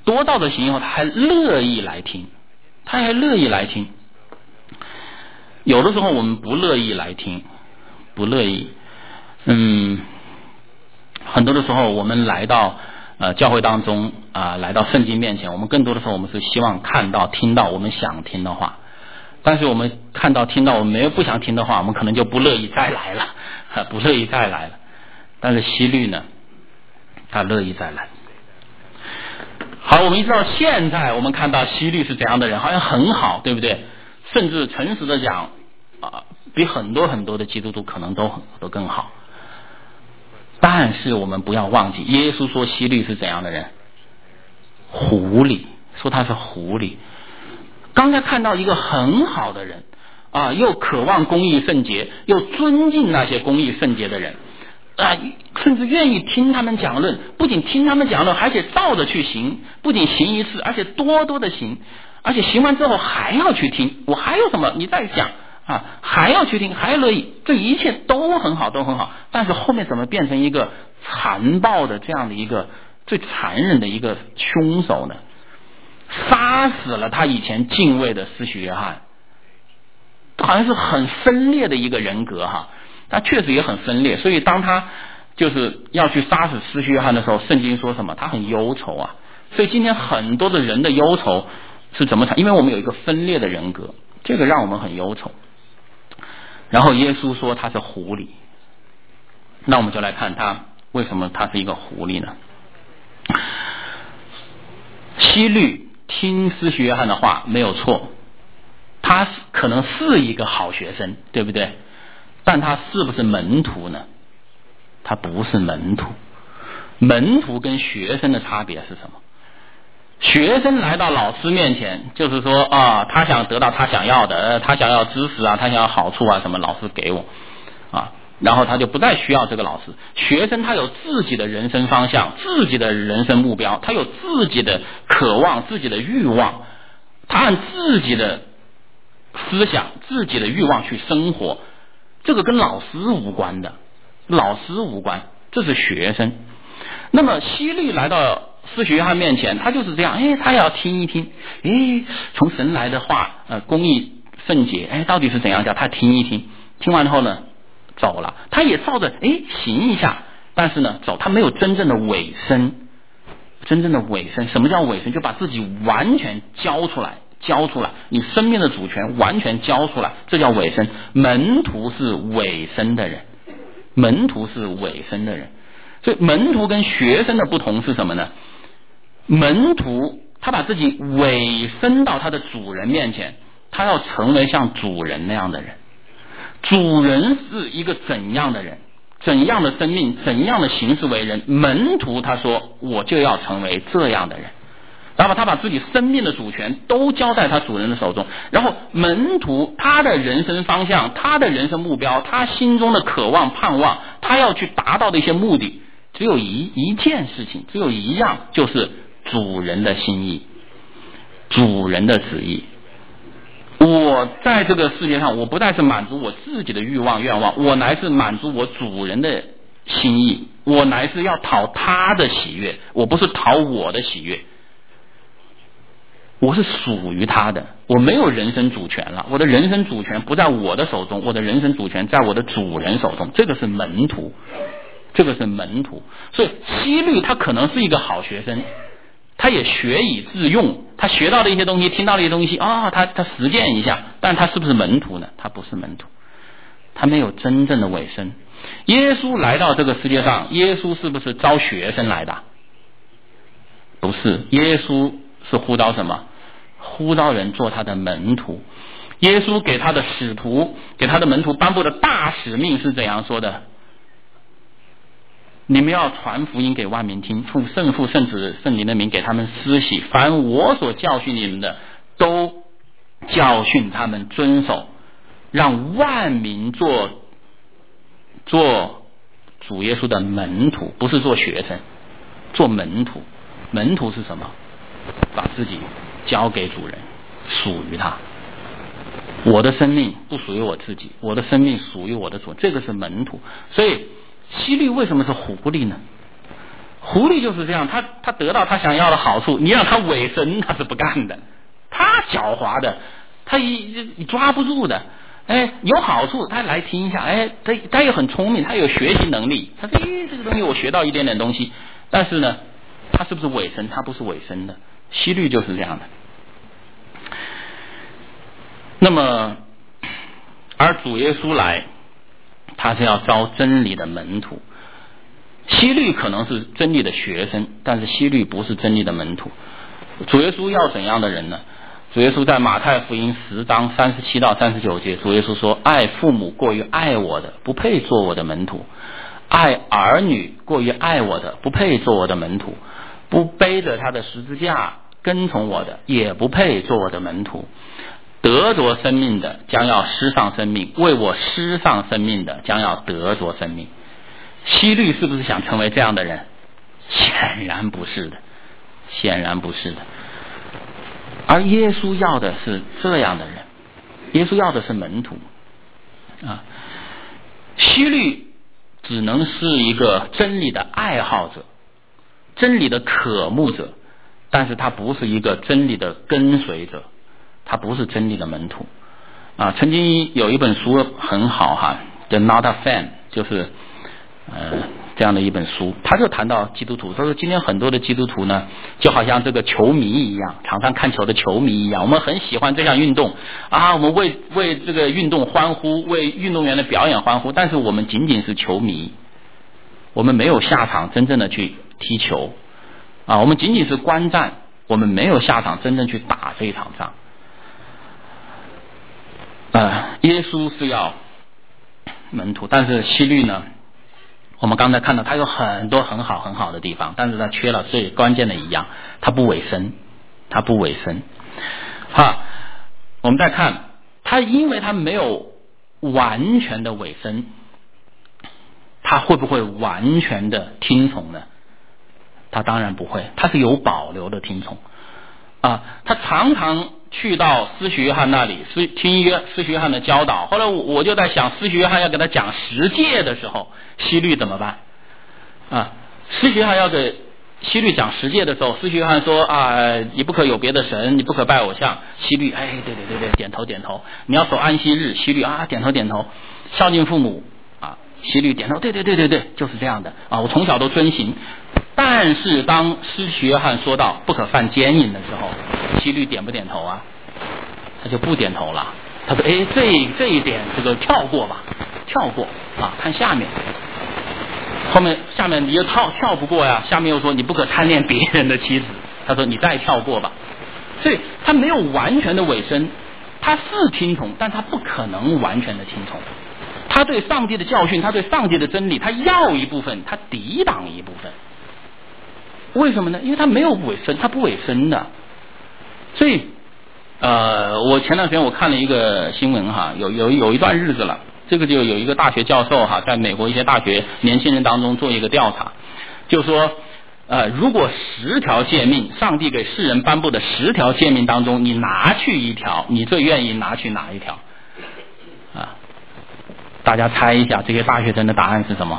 多道的行以后，他还乐意来听，他还乐意来听。有的时候我们不乐意来听，不乐意，嗯，很多的时候我们来到呃教会当中啊、呃，来到圣经面前，我们更多的时候我们是希望看到、听到我们想听的话。但是我们看到、听到我们没有不想听的话，我们可能就不乐意再来了，不乐意再来了。但是希律呢，他乐意再来。好，我们一直到现在，我们看到希律是怎样的人，好像很好，对不对？甚至诚实的讲啊，比很多很多的基督徒可能都都更好。但是我们不要忘记，耶稣说希律是怎样的人？狐狸，说他是狐狸。刚才看到一个很好的人啊，又渴望公义圣洁，又尊敬那些公义圣洁的人啊，甚至愿意听他们讲论，不仅听他们讲论，而且照着去行，不仅行一次，而且多多的行，而且行完之后还要去听，我还有什么你再讲啊，还要去听，还要乐意，这一切都很好，都很好。但是后面怎么变成一个残暴的这样的一个最残忍的一个凶手呢？杀死了他以前敬畏的施洗约翰，好像是很分裂的一个人格哈，他确实也很分裂。所以当他就是要去杀死施洗约翰的时候，圣经说什么？他很忧愁啊。所以今天很多的人的忧愁是怎么产？因为我们有一个分裂的人格，这个让我们很忧愁。然后耶稣说他是狐狸，那我们就来看他为什么他是一个狐狸呢？希律听施洗约翰的话没有错，他可能是一个好学生，对不对？但他是不是门徒呢？他不是门徒。门徒跟学生的差别是什么？学生来到老师面前，就是说啊，他想得到他想要的，呃，他想要知识啊，他想要好处啊，什么老师给我啊，然后他就不再需要这个老师。学生他有自己的人生方向，自己的人生目标，他有自己的渴望，自己的欲望，他按自己的思想、自己的欲望去生活，这个跟老师无关的，老师无关，这是学生。那么希律来到施洗约翰面前，他就是这样，哎，他也要听一听，哎，从神来的话，呃，公义圣洁，哎，到底是怎样叫他听一听，听完后呢，走了，他也照着，哎，行一下，但是呢，走，他没有真正的委身，真正的委身，什么叫委身？就把自己完全交出来，交出来，你生命的主权完全交出来，这叫委身。门徒是委身的人，门徒是委身的人。所以门徒跟学生的不同是什么呢？门徒他把自己委身到他的主人面前，他要成为像主人那样的人。主人是一个怎样的人，怎样的生命，怎样的行事为人，门徒他说我就要成为这样的人，然后他把自己生命的主权都交在他主人的手中。然后门徒他的人生方向，他的人生目标，他心中的渴望盼望，他要去达到的一些目的，只有一一件事情，只有一样，就是主人的心意，主人的旨意。我在这个世界上，我不再是满足我自己的欲望愿望，我乃是满足我主人的心意，我乃是要讨他的喜悦，我不是讨我的喜悦，我是属于他的，我没有人生主权了，我的人生主权不在我的手中，我的人生主权在我的主人手中，这个是门徒，这个是门徒。所以希律他可能是一个好学生，他也学以致用，他学到的一些东西，听到的一些东西啊、哦，他他实践一下，但他是不是门徒呢？他不是门徒，他没有真正的委身。耶稣来到这个世界上，耶稣是不是招学生来的？不是，耶稣是呼召什么？呼召人做他的门徒。耶稣给他的使徒，给他的门徒颁布的大使命是怎样说的？你们要传福音给万民听，奉圣父圣子圣灵的名给他们施洗，凡我所教训你们的，都教训他们遵守，让万民做做主耶稣的门徒，不是做学生，做门徒。门徒是什么？把自己交给主人，属于他。我的生命不属于我自己，我的生命属于我的主，这个是门徒。所以希律为什么是狐狸呢？ 狐狸就是这样，他他得到他想要的好处，你让他委身他是不干的，他狡猾的，他一你抓不住的。哎，有好处他来听一下，哎，他他也很聪明，他有学习能力，他说哎这个东西我学到一点点东西，但是呢他是不是委身？他不是委身的，希律就是这样的。那么而主耶稣来，他是要招真理的门徒。希律可能是真理的学生，但是希律不是真理的门徒。主耶稣要怎样的人呢？主耶稣在马太福音十章三十七到三十九节，主耶稣说，爱父母过于爱我的，不配做我的门徒；爱儿女过于爱我的，不配做我的门徒；不背着他的十字架跟从我的，也不配做我的门徒。得着生命的将要失丧生命，为我失丧生命的将要得着生命。希律是不是想成为这样的人？显然不是的，显然不是的。而耶稣要的是这样的人，耶稣要的是门徒啊。希律只能是一个真理的爱好者，真理的渴慕者，但是他不是一个真理的跟随者，他不是真理的门徒啊。曾经有一本书很好哈，叫 Not a Fan， 就是呃这样的一本书，他就谈到基督徒，他说今天很多的基督徒呢，就好像这个球迷一样，场上看球的球迷一样，我们很喜欢这项运动啊，我们为为这个运动欢呼，为运动员的表演欢呼，但是我们仅仅是球迷，我们没有下场真正的去踢球啊，我们仅仅是观战，我们没有下场真正去打这一场仗。呃，耶稣是要门徒，但是希律呢，我们刚才看到他有很多很好很好的地方，但是他缺了最关键的一样，他不委身，他不委身。好，我们再看他，因为他没有完全的委身，他会不会完全的听从呢？他当然不会，他是有保留的听从啊。他常常去到施洗约翰那里，听约施洗约翰的教导。后来我就在想，施洗约翰要给他讲十诫的时候，希律怎么办啊？施洗约翰要给希律讲十诫的时候，施洗约翰说啊，你不可有别的神，你不可拜偶像。希律哎，对对对对，点头点头。你要守安息日，希律啊，点头点头。孝敬父母啊，希律点头，对对对对对，就是这样的啊，我从小都遵行。但是当施洗约翰说到不可犯奸淫的时候，希律点不点头啊？他就不点头了。他说哎，这这一点这个跳过吧，跳过啊，看下面。后面下面你又跳跳不过呀，下面又说你不可贪恋别人的妻子，他说你再跳过吧。所以他没有完全的委身，他是听从，但他不可能完全的听从。他对上帝的教训，他对上帝的真理，他要一部分，他抵挡一部分。为什么呢？因为他没有委身，他不委身的。所以呃，我前段时间我看了一个新闻哈，有有有一段日子了，这个就有一个大学教授哈，在美国一些大学年轻人当中做一个调查，就说呃，如果十条诫命，上帝给世人颁布的十条诫命当中，你拿去一条，你最愿意拿去哪一条啊？大家猜一下，这些大学生的答案是什么？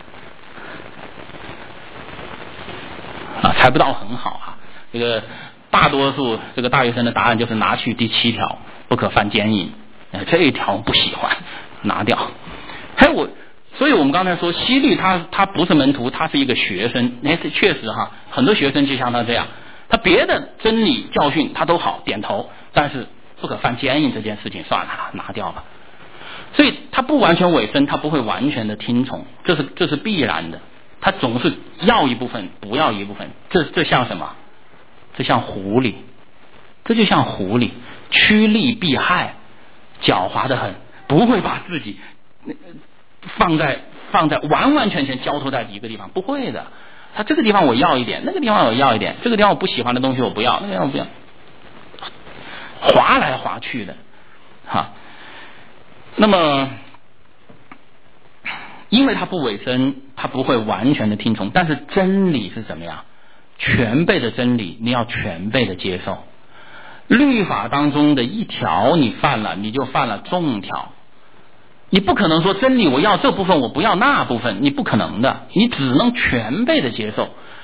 啊，猜不到很好啊。这个大多数这个大学生的答案就是拿去第七条，不可犯奸淫。这一条不喜欢，拿掉。还有我，所以我们刚才说希律他他不是门徒，他是一个学生。哎，确实哈，很多学生就像他这样，他别的真理教训他都好点头，但是不可犯奸淫这件事情算了，拿掉吧。所以他不完全委身，他不会完全的听从，这是这是必然的。他总是要一部分，不要一部分。这这像什么？这像狐狸，这就像狐狸，趋利避害，狡猾得很，不会把自己放在放在完完全全交托在一个地方，不会的。他这个地方我要一点，那个地方我要一点，这个地方我不喜欢的东西我不要，那个地方我不要，划来划去的，哈。那么因为他不委身，他不会完全的听从，但是真理是怎么样？全备的真理你要全备的接受。律法当中的一条你犯了，你就犯了众条。你不可能说真理我要这部分我不要那部分，你不可能的，你只能全备的接受。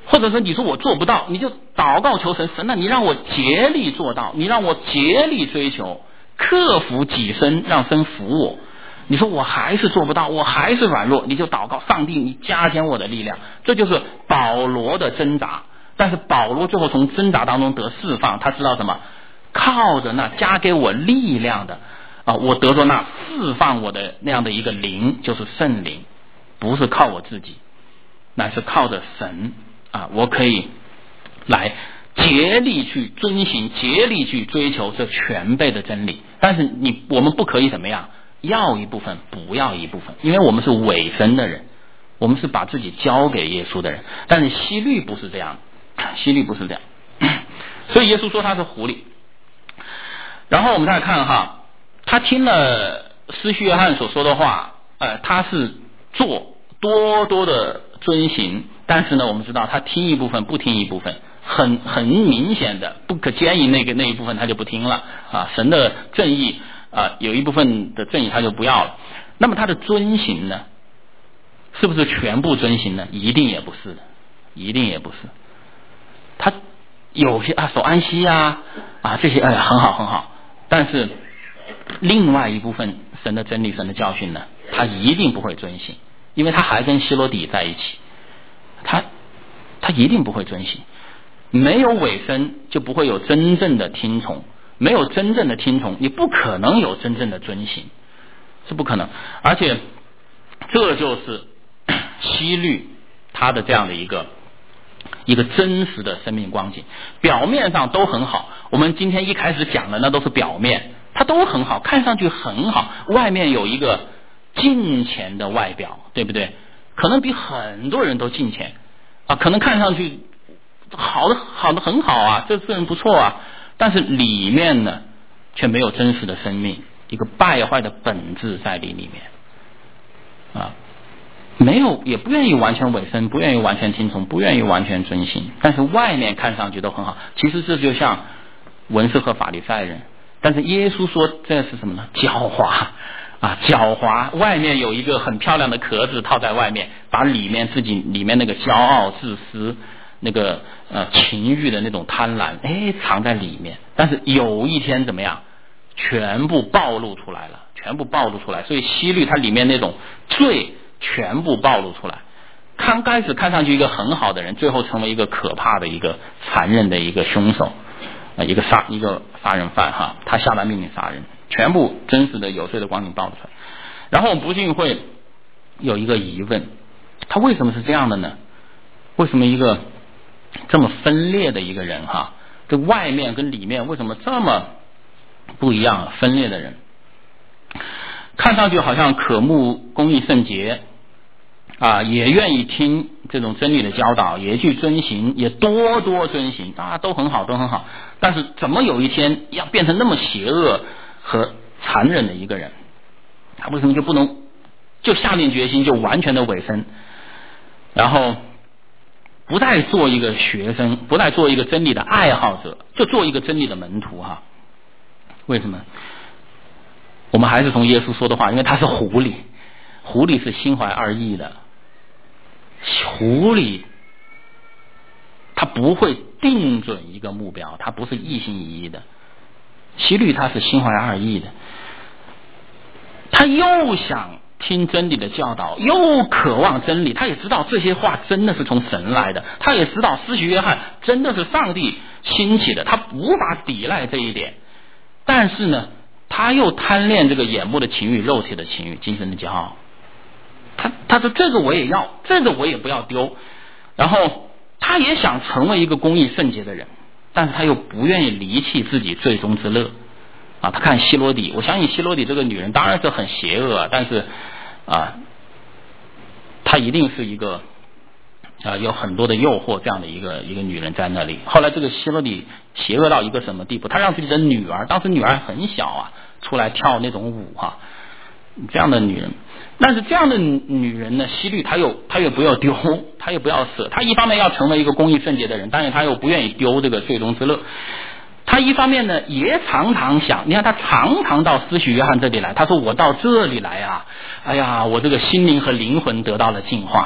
或者说你说我做不到，你就祷告求神，神啊，你让我竭力做到，你让我竭力追求，克服己身，让神服我。你说我还是做不到，我还是软弱，你就祷告上帝，你加添我的力量。这就是保罗的挣扎。但是保罗最后从挣扎当中得释放，他知道什么？靠着那加给我力量的啊，我得着那释放我的那样的一个灵，就是圣灵，不是靠我自己，乃是靠着神啊，我可以来竭力去遵行，竭力去追求这全备的真理。但是你我们不可以怎么样？要一部分，不要一部分，因为我们是委身的人，我们是把自己交给耶稣的人。但是希律不是这样，希律不是这样，所以耶稣说他是狐狸。然后我们再看哈，他听了施洗约翰所说的话，呃，他是做多多的遵行，但是呢，我们知道他听一部分，不听一部分，很很明显的不可奸淫那个那一部分他就不听了啊，神的正义啊，有一部分的正义他就不要了。那么他的遵行呢，是不是全部遵行呢？一定也不是的，一定也不是。他有些啊守安息啊啊这些哎呀很好很好，但是另外一部分神的真理、神的教训呢，他一定不会遵行，因为他还跟希罗底在一起，他他一定不会遵行。没有委身就不会有真正的听从，没有真正的听从，你不可能有真正的遵行，是不可能。而且这就是希律他的这样的一个一个真实的生命光景。表面上都很好，我们今天一开始讲的那都是表面，它都很好，看上去很好，外面有一个敬虔的外表，对不对？可能比很多人都敬虔啊，可能看上去好的好的很好啊，这个人不错啊，但是里面呢却没有真实的生命，一个败坏的本质在里里面啊，没有也不愿意完全委身，不愿意完全听从，不愿意完全遵行，但是外面看上去都很好。其实这就像文士和法利赛人，但是耶稣说这是什么呢？狡猾啊，狡猾，外面有一个很漂亮的壳子套在外面，把里面自己里面那个骄傲、自私、那个呃情欲的那种贪婪，哎，藏在里面。但是有一天怎么样？全部暴露出来了，全部暴露出来。所以希律它里面那种罪全部暴露出来。刚开始看上去一个很好的人，最后成为一个可怕的一个残忍的一个凶手，呃，一个杀一个杀人犯哈，他下达命令杀人，全部真实的有罪的光景暴露出来。然后我们不禁会有一个疑问，他为什么是这样的呢？为什么一个这么分裂的一个人哈，这外面跟里面为什么这么不一样分裂的人？看上去好像渴慕公义圣洁啊，也愿意听这种真理的教导，也去遵行，也多多遵行啊，都很好都很好。但是怎么有一天要变成那么邪恶和残忍的一个人？他为什么就不能就下定决心就完全的委身，然后不再做一个学生，不再做一个真理的爱好者，就做一个真理的门徒哈？为什么？我们还是从耶稣说的话，因为他是狐狸，狐狸是心怀二意的，狐狸他不会定准一个目标，他不是一心一意的。希律他是心怀二意的，他又想听真理的教导，又渴望真理，他也知道这些话真的是从神来的，他也知道施洗约翰真的是上帝兴起的，他无法抵赖这一点。但是呢，他又贪恋这个眼目的情欲、肉体的情欲、精神的骄傲。他他说这个我也要，这个我也不要丢。然后他也想成为一个公义圣洁的人，但是他又不愿意离弃自己最终之乐啊。他看希罗底，我相信希罗底这个女人当然是很邪恶，但是啊，她一定是一个啊有很多的诱惑这样的一个一个女人在那里。后来这个希罗底邪恶到一个什么地步？他让自己的女儿，当时女儿很小啊，出来跳那种舞哈、啊，这样的女人。但是这样的女人呢，希律她又她又不要丢，她又不要舍。她一方面要成为一个公义圣洁的人，但是她又不愿意丢这个最终之乐。她一方面呢也常常想，你看她常常到施洗约翰这里来，她说我到这里来啊，哎呀，我这个心灵和灵魂得到了净化，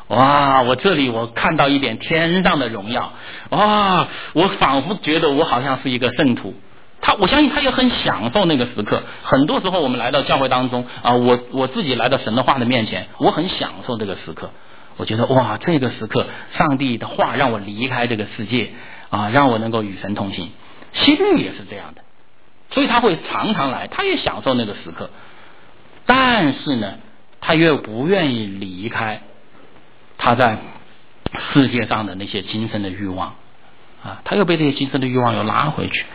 哇，我这里我看到一点天上的荣耀，哇，我仿佛觉得我好像是一个圣徒。他我相信他也很享受那个时刻。很多时候我们来到教会当中啊，我我自己来到神的话的面前，我很享受这个时刻。我觉得哇，这个时刻上帝的话让我离开这个世界啊，让我能够与神同行。希律也是这样的，所以他会常常来，他也享受那个时刻，但是呢他又不愿意离开他在世界上的那些今生的欲望啊，他又被这些今生的欲望又拉回去。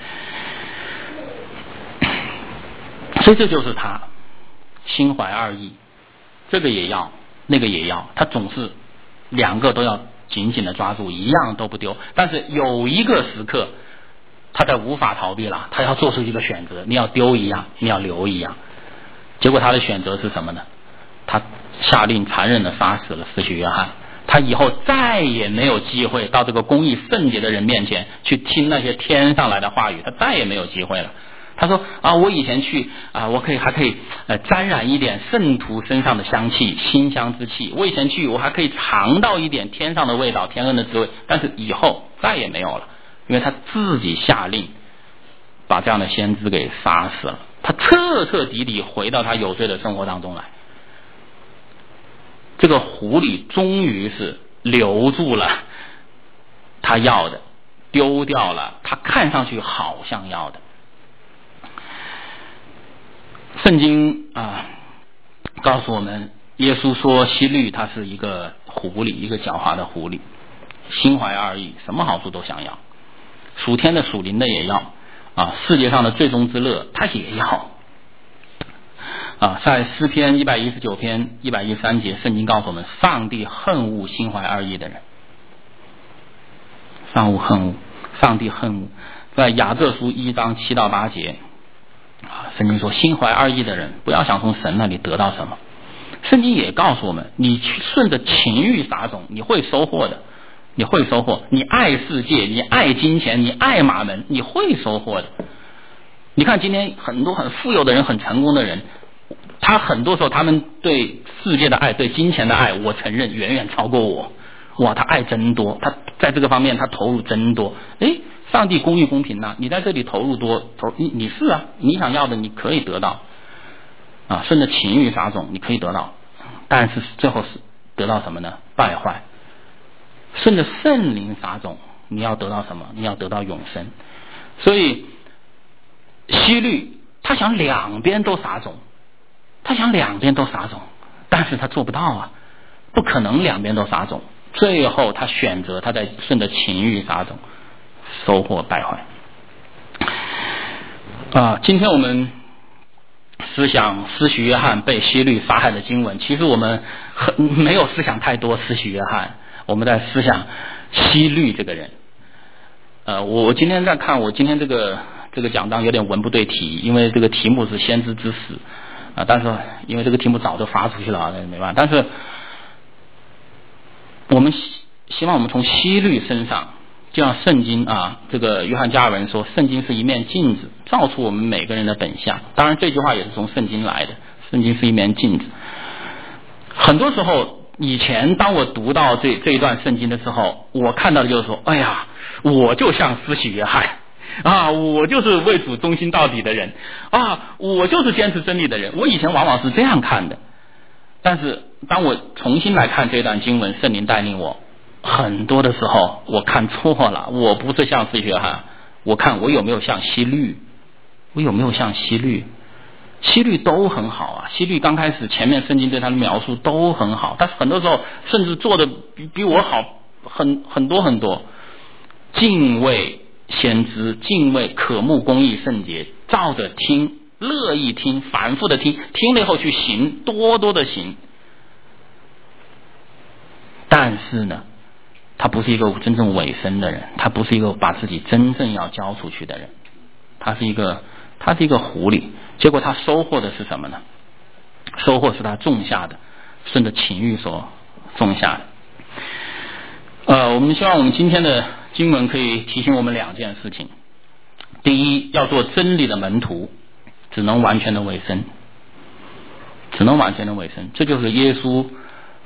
所以这就是他心怀二意，这个也要那个也要，他总是两个都要紧紧的抓住，一样都不丢。但是有一个时刻他在无法逃避了，他要做出一个选择，你要丢一样，你要留一样。结果他的选择是什么呢？他下令残忍的杀死了施洗约翰，他以后再也没有机会到这个公义圣洁的人面前去听那些天上来的话语，他再也没有机会了。他说啊，我以前去啊，我可以还可以呃沾染一点圣徒身上的香气，馨香之气。我以前去，我还可以尝到一点天上的味道，天恩的滋味。但是以后再也没有了，因为他自己下令把这样的先知给杀死了。他彻彻底底回到他有罪的生活当中来。这个狐狸终于是留住了他要的，丢掉了他看上去好像要的。圣经啊告诉我们，耶稣说希律他是一个狐狸，一个狡猾的狐狸，心怀二意，什么好处都想要，属天的属灵的也要啊，世界上的最终之乐他也要啊。在诗篇一百一十九篇一百一十三节，圣经告诉我们，上帝恨恶心怀二意的人，上恶恨恶，上帝恨恶。在雅各书一章七到八节啊，圣经说心怀二意的人不要想从神那里得到什么。圣经也告诉我们，你顺着情欲撒种，你会收获的，你会收获。你爱世界，你爱金钱，你爱马门，你会收获的。你看今天很多很富有的人，很成功的人，他很多时候他们对世界的爱，对金钱的爱，我承认远远超过我。哇，他爱真多，他在这个方面他投入真多。诶，上帝公义公平呐、啊，你在这里投入多，投你你是啊，你想要的你可以得到啊，顺着情欲撒种你可以得到，但是最后是得到什么呢？败坏。顺着圣灵撒种，你要得到什么？你要得到永生。所以希律他想两边都撒种，他想两边都撒种，但是他做不到啊，不可能两边都撒种。最后他选择他在顺着情欲撒种，收获败坏啊。今天我们思想施洗约翰被希律杀害的经文，其实我们很没有思想太多施洗约翰，我们在思想希律这个人。呃，我我今天在看，我今天这个这个讲章有点文不对题，因为这个题目是先知之死啊，但是因为这个题目早就发出去了，没办法。但是我们希希望我们从希律身上，就像圣经啊，这个约翰加尔文说，圣经是一面镜子，照出我们每个人的本相。当然这句话也是从圣经来的，圣经是一面镜子。很多时候以前当我读到这这一段圣经的时候，我看到的就是说，哎呀，我就像施洗约翰啊，我就是为主忠心到底的人啊，我就是坚持真理的人。我以前往往是这样看的，但是当我重新来看这段经文，圣灵带领我，很多的时候我看错了，我不是像施洗约翰，我看我有没有像希律，我有没有像希律。希律都很好啊，希律刚开始前面圣经对他的描述都很好，但是很多时候甚至做的比比我好很很多很多。敬畏先知，敬畏渴慕公义圣洁，照着听，乐意听，反复的听，听了以后去行，多多的行。但是呢，他不是一个真正委身的人，他不是一个把自己真正要交出去的人，他是一个他是一个狐狸。结果他收获的是什么呢？收获是他种下的，顺着情欲所种下的。呃，我们希望我们今天的经文可以提醒我们两件事情。第一，要做真理的门徒，只能完全的委身，只能完全的委身。这就是耶稣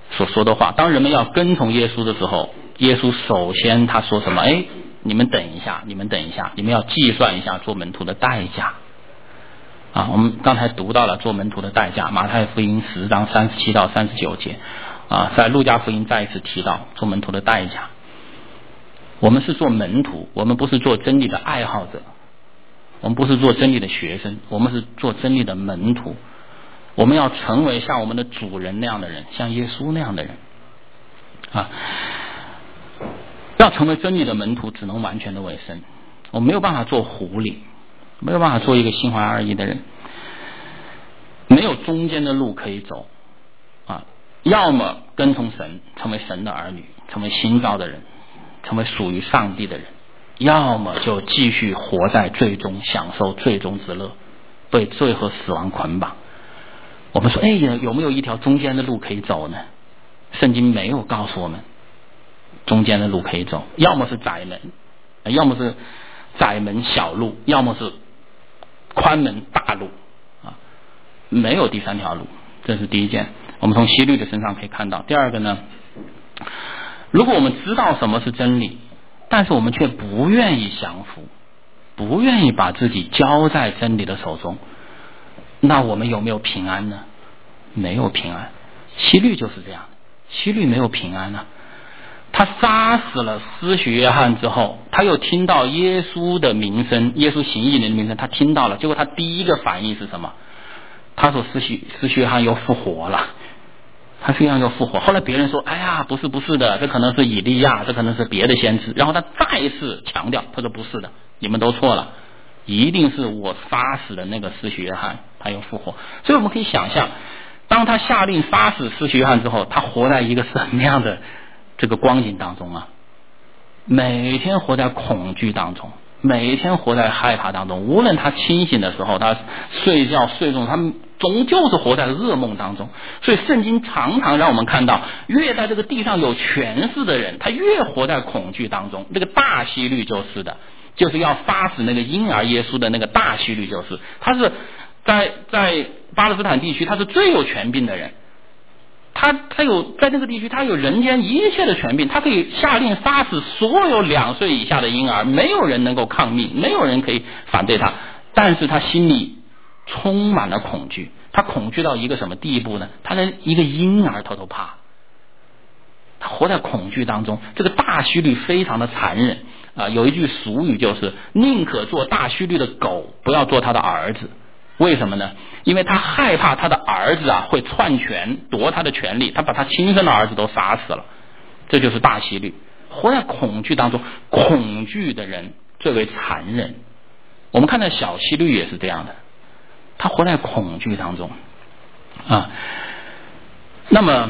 所说的话。当人们要跟从耶稣的时候，耶稣首先他说什么？哎，你们等一下，你们等一下，你们要计算一下做门徒的代价啊！我们刚才读到了做门徒的代价，马太福音十章三十七到三十九节啊，在路加福音再一次提到做门徒的代价。我们是做门徒，我们不是做真理的爱好者，我们不是做真理的学生，我们是做真理的门徒。我们要成为像我们的主人那样的人，像耶稣那样的人啊！要成为真理的门徒，只能完全的委身。我没有办法做狐狸，没有办法做一个心怀二意的人，没有中间的路可以走啊！要么跟从神，成为神的儿女，成为新造的人，成为属于上帝的人；要么就继续活在最终，享受最终之乐，被罪和死亡捆绑。我们说，哎呀，有没有一条中间的路可以走呢？圣经没有告诉我们中间的路可以走，要么是窄门，要么是窄门小路，要么是宽门大路啊，没有第三条路。这是第一件，我们从希律的身上可以看到。第二个呢，如果我们知道什么是真理，但是我们却不愿意降服，不愿意把自己交在真理的手中，那我们有没有平安呢？没有平安。希律就是这样，希律没有平安啊。他杀死了施洗约翰之后，他又听到耶稣的名声，耶稣行异能的名声，他听到了，结果他第一个反应是什么？他说施洗施洗约翰又复活了，他实际上又复活。后来别人说，哎呀，不是不是的，这可能是以利亚，这可能是别的先知。然后他再次强调，他说不是的，你们都错了，一定是我杀死的那个施洗约翰，他又复活。所以我们可以想象，当他下令杀死施洗约翰之后，他活在一个什么样的这个光景当中啊？每天活在恐惧当中，每天活在害怕当中。无论他清醒的时候，他睡觉睡中，他终究是活在噩梦当中。所以圣经常常让我们看到，越在这个地上有权势的人，他越活在恐惧当中。这个大希律就是的，就是要杀死那个婴儿耶稣的那个大希律，就是他是在在巴勒斯坦地区，他是最有权柄的人。他他有在那个地区，他有人间一切的权柄，他可以下令杀死所有两岁以下的婴儿，没有人能够抗命，没有人可以反对他。但是他心里充满了恐惧，他恐惧到一个什么地步呢？他连一个婴儿他都怕，他活在恐惧当中。这个大希律非常的残忍啊！有一句俗语就是宁可做大希律的狗，不要做他的儿子。为什么呢？因为他害怕他的儿子啊会篡权夺他的权利，他把他亲生的儿子都杀死了。这就是大希律，活在恐惧当中。恐惧的人最为残忍。我们看到小希律也是这样的，他活在恐惧当中啊。那么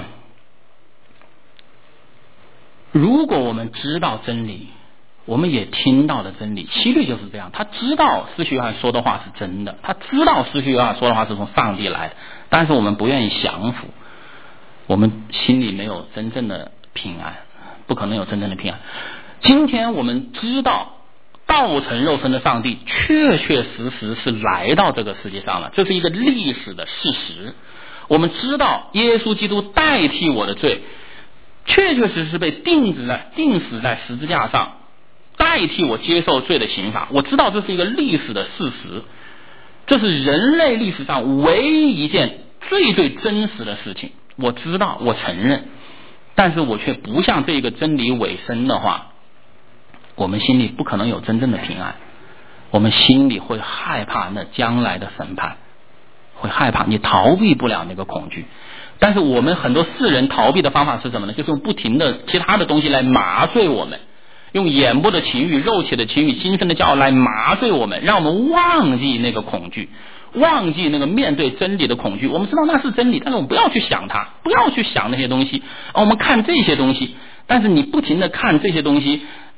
如果我们知道真理，我们也听到了真理，希律就是这样，他知道施洗约翰说的话是真的，他知道施洗约翰说的话是从上帝来的，但是我们不愿意降服，我们心里没有真正的平安，不可能有真正的平安。今天我们知道道成肉身的上帝确确实实是来到这个世界上了，这是一个历史的事实。我们知道耶稣基督代替我的罪，确确实实被钉死在钉死在十字架上，代替我接受罪的刑罚。我知道这是一个历史的事实，这是人类历史上唯一一件最最真实的事情。我知道，我承认，但是我却不向这个真理委身的话，我们心里不可能有真正的平安。我们心里会害怕那将来的审判，会害怕，你逃避不了那个恐惧。但是我们很多世人逃避的方法是什么呢？就是用不停的其他的东西来麻醉我们，用眼部的情欲、肉体的情欲、今生的骄傲来麻醉我们，让我们忘记那个恐惧，忘记那个面对真理的恐惧。我们知道那是真理，但是我们不要去想它，不要去想那些东西。我们看这些东西，但是你不停的看这些东西，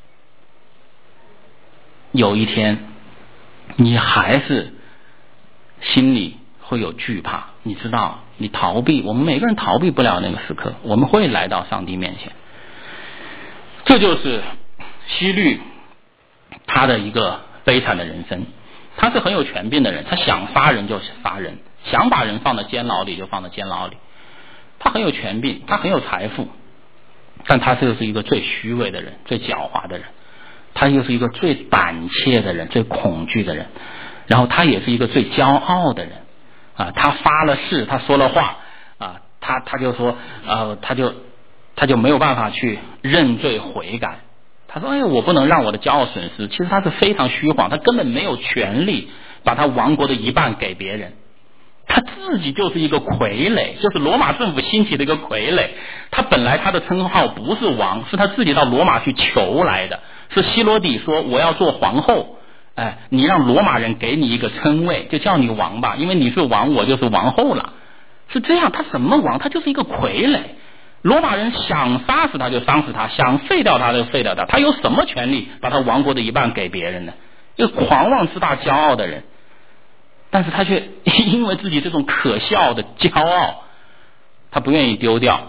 有一天你还是心里会有惧怕。你知道，你逃避，我们每个人逃避不了那个时刻，我们会来到上帝面前。这就是希律他的一个悲惨的人生。他是很有权柄的人，他想杀人就杀人，想把人放到监牢里就放到监牢里他很有权柄，他很有财富，但他就是一个最虚伪的人，最狡猾的人，他又是一个最胆怯的人，最恐惧的人，然后他也是一个最骄傲的人啊！他发了誓，他说了话啊，他他就说呃，他就他就没有办法去认罪悔改。他说：“哎，我不能让我的骄傲损失。”其实他是非常虚晃，他根本没有权利把他王国的一半给别人。他自己就是一个傀儡，就是罗马政府兴起的一个傀儡。他本来他的称号不是王，是他自己到罗马去求来的。是希罗底说：“我要做皇后，哎，你让罗马人给你一个称谓，就叫你王吧，因为你是王，我就是王后了。”是这样，他什么王？他就是一个傀儡。罗马人想杀死他就杀死他，想废掉他就废掉他，他有什么权利把他王国的一半给别人呢？一个狂妄自大骄傲的人，但是他却因为自己这种可笑的骄傲，他不愿意丢掉，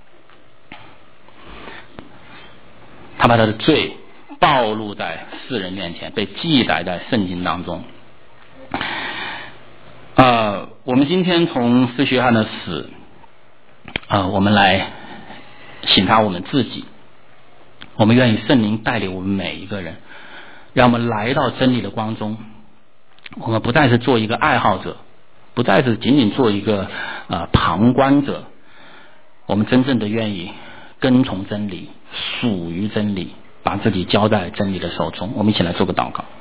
他把他的罪暴露在世人面前，被记载在圣经当中。呃，我们今天从施洗约翰的死，呃，我们来省察我们自己。我们愿意圣灵带领我们每一个人，让我们来到真理的光中。我们不再是做一个爱好者，不再是仅仅做一个呃旁观者，我们真正的愿意跟从真理，属于真理，把自己交在真理的手中。我们一起来做个祷告。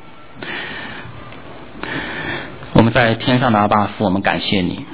我们在天上的阿爸父，我们感谢你，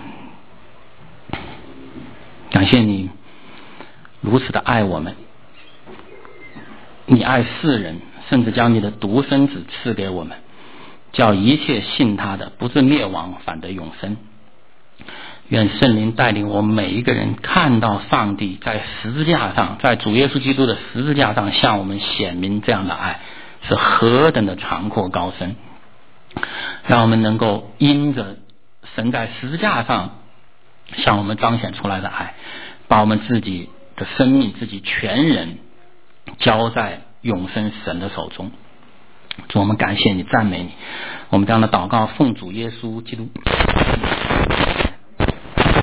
感谢你如此的爱我们，你爱世人，甚至将你的独生子赐给我们，叫一切信他的不至灭亡，反得永生。愿圣灵带领我们每一个人看到上帝在十字架上，在主耶稣基督的十字架上向我们显明这样的爱是何等的长阔高深，让我们能够因着神在十字架上向我们彰显出来的爱，把我们自己的生命，自己全人交在永生神的手中。主，我们感谢你，赞美你。我们这样的祷告奉主耶稣基督。